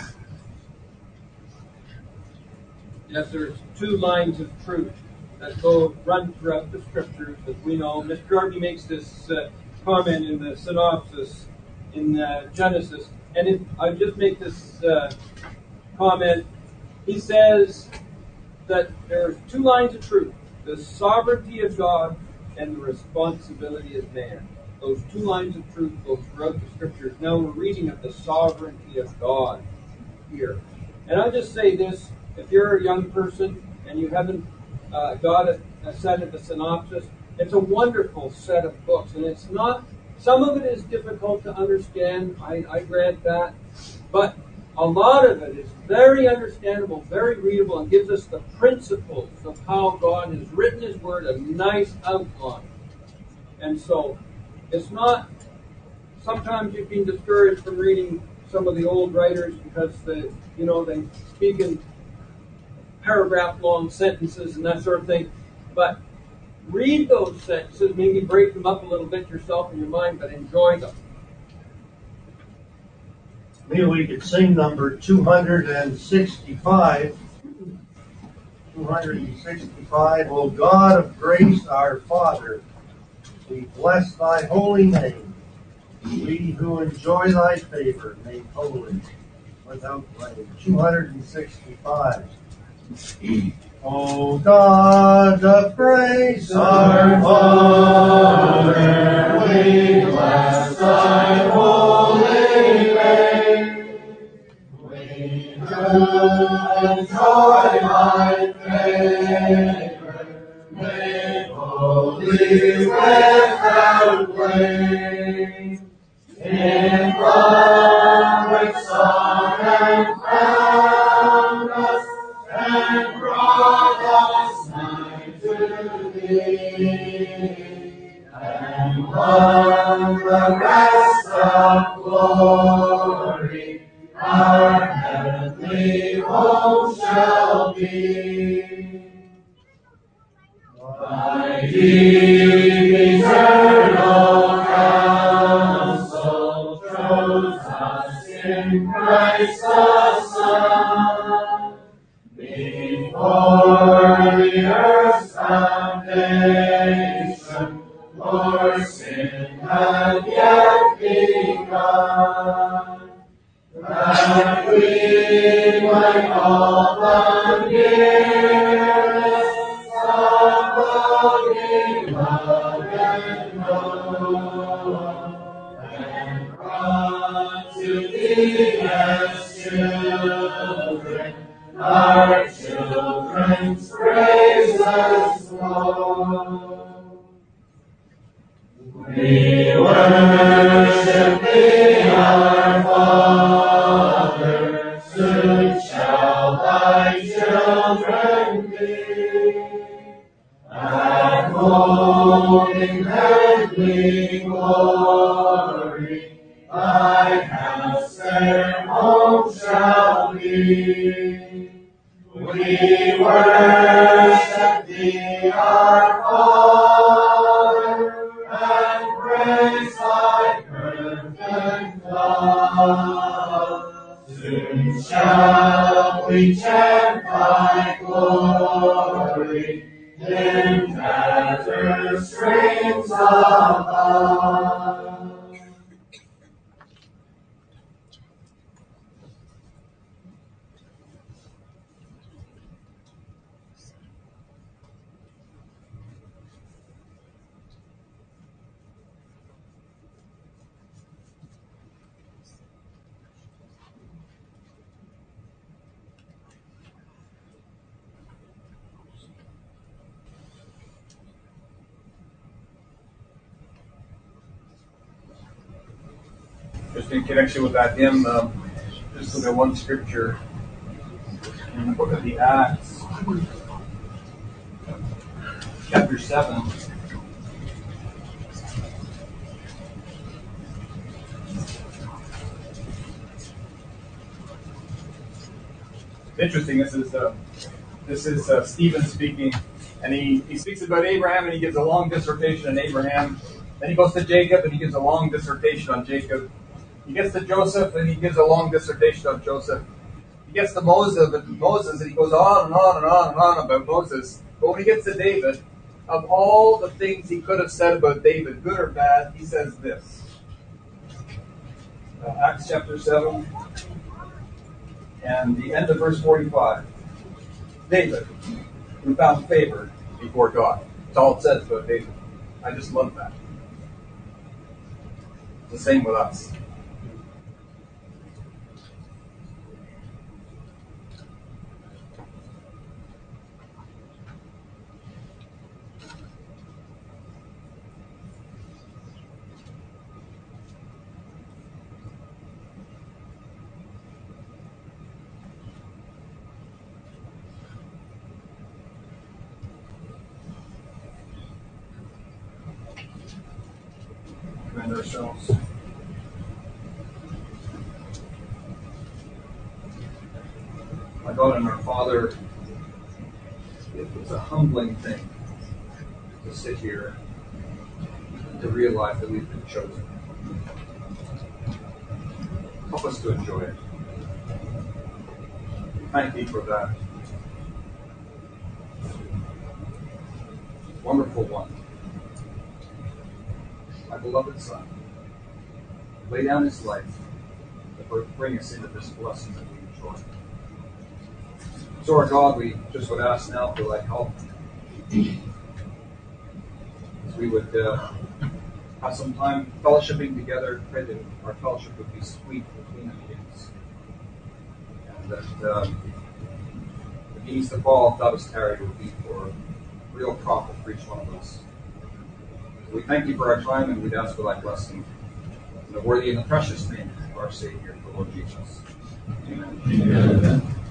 Yes, there's two lines of truth that go run throughout the Scriptures, as we know. Mister Darby makes this uh, comment in the synopsis in uh, Genesis, and if I just make this uh, comment, he says that there's two lines of truth: the sovereignty of God and the responsibility of man. Those two lines of truth go throughout the Scriptures. Now we're reading of the sovereignty of God here. And I'll just say this, if you're a young person and you haven't uh, got a, a set of the synopsis, it's a wonderful set of books. And it's not, some of it is difficult to understand. I, I read that. But a lot of it is very understandable, very readable, and gives us the principles of how God has written his word, a nice outline. And so, it's not, sometimes you've been discouraged from reading some of the old writers because they, you know, they speak in paragraph long sentences and that sort of thing. But read those sentences, maybe break them up a little bit yourself in your mind, but enjoy them. Maybe we could sing number two hundred sixty-five. two hundred sixty-five, O God of grace, our Father, we bless thy holy name. We who enjoy thy favor, made holy without blame. two hundred sixty-five. O God of grace, Our Father, we bless thy holy name. We do enjoy thy favor, faithfully without blame. In public song and found us, and brought us nigh to thee, and won the rest of glory, our heavenly home shall be. Thy deep eternal counsel chose us in Christ the Son, before the earth's foundation, for sin had yet begun, that we might all the nearest of the beloved know, and brought to thee as children, our children's praises flow. We worship thee, our Father, soon shall thy children be, at home in heavenly glory, thy house their home shall be. We worship thee, our Father, and praise thy perfect love. Soon shall we chant thy glory in better strings above. Just in connection with that hymn, um, just look at one scripture in the book of the Acts, chapter seven. Interesting. This is uh, this is uh, Stephen speaking, and he, he speaks about Abraham, and he gives a long dissertation on Abraham. Then he goes to Jacob, and he gives a long dissertation on Jacob. He gets to Joseph, and he gives a long dissertation on Joseph. He gets to Moses, and Moses, and he goes on and on and on and on about Moses. But when he gets to David, of all the things he could have said about David, good or bad, he says this. Uh, Acts chapter seven, and the end of verse forty-five. David, who found favor before God. That's all it says about David. I just love that. It's the same with us. Commend ourselves. My God and our Father, it's a humbling thing to sit here and to realize that we've been chosen. Help us to enjoy it. Thank you for that wonderful one. My beloved Son, lay down his life to bring us into this blessing that we enjoy. So, our God, we just would ask now for thy help. As we would uh, have some time fellowshipping together, pray that our fellowship would be sweet between the kids. And that um, the means to fall, if thou dost tarry, would be for real profit for each one of us. We thank you for our time, and we'd ask for thy blessing in the worthy and the precious name of our Savior, the Lord Jesus. Amen. Amen.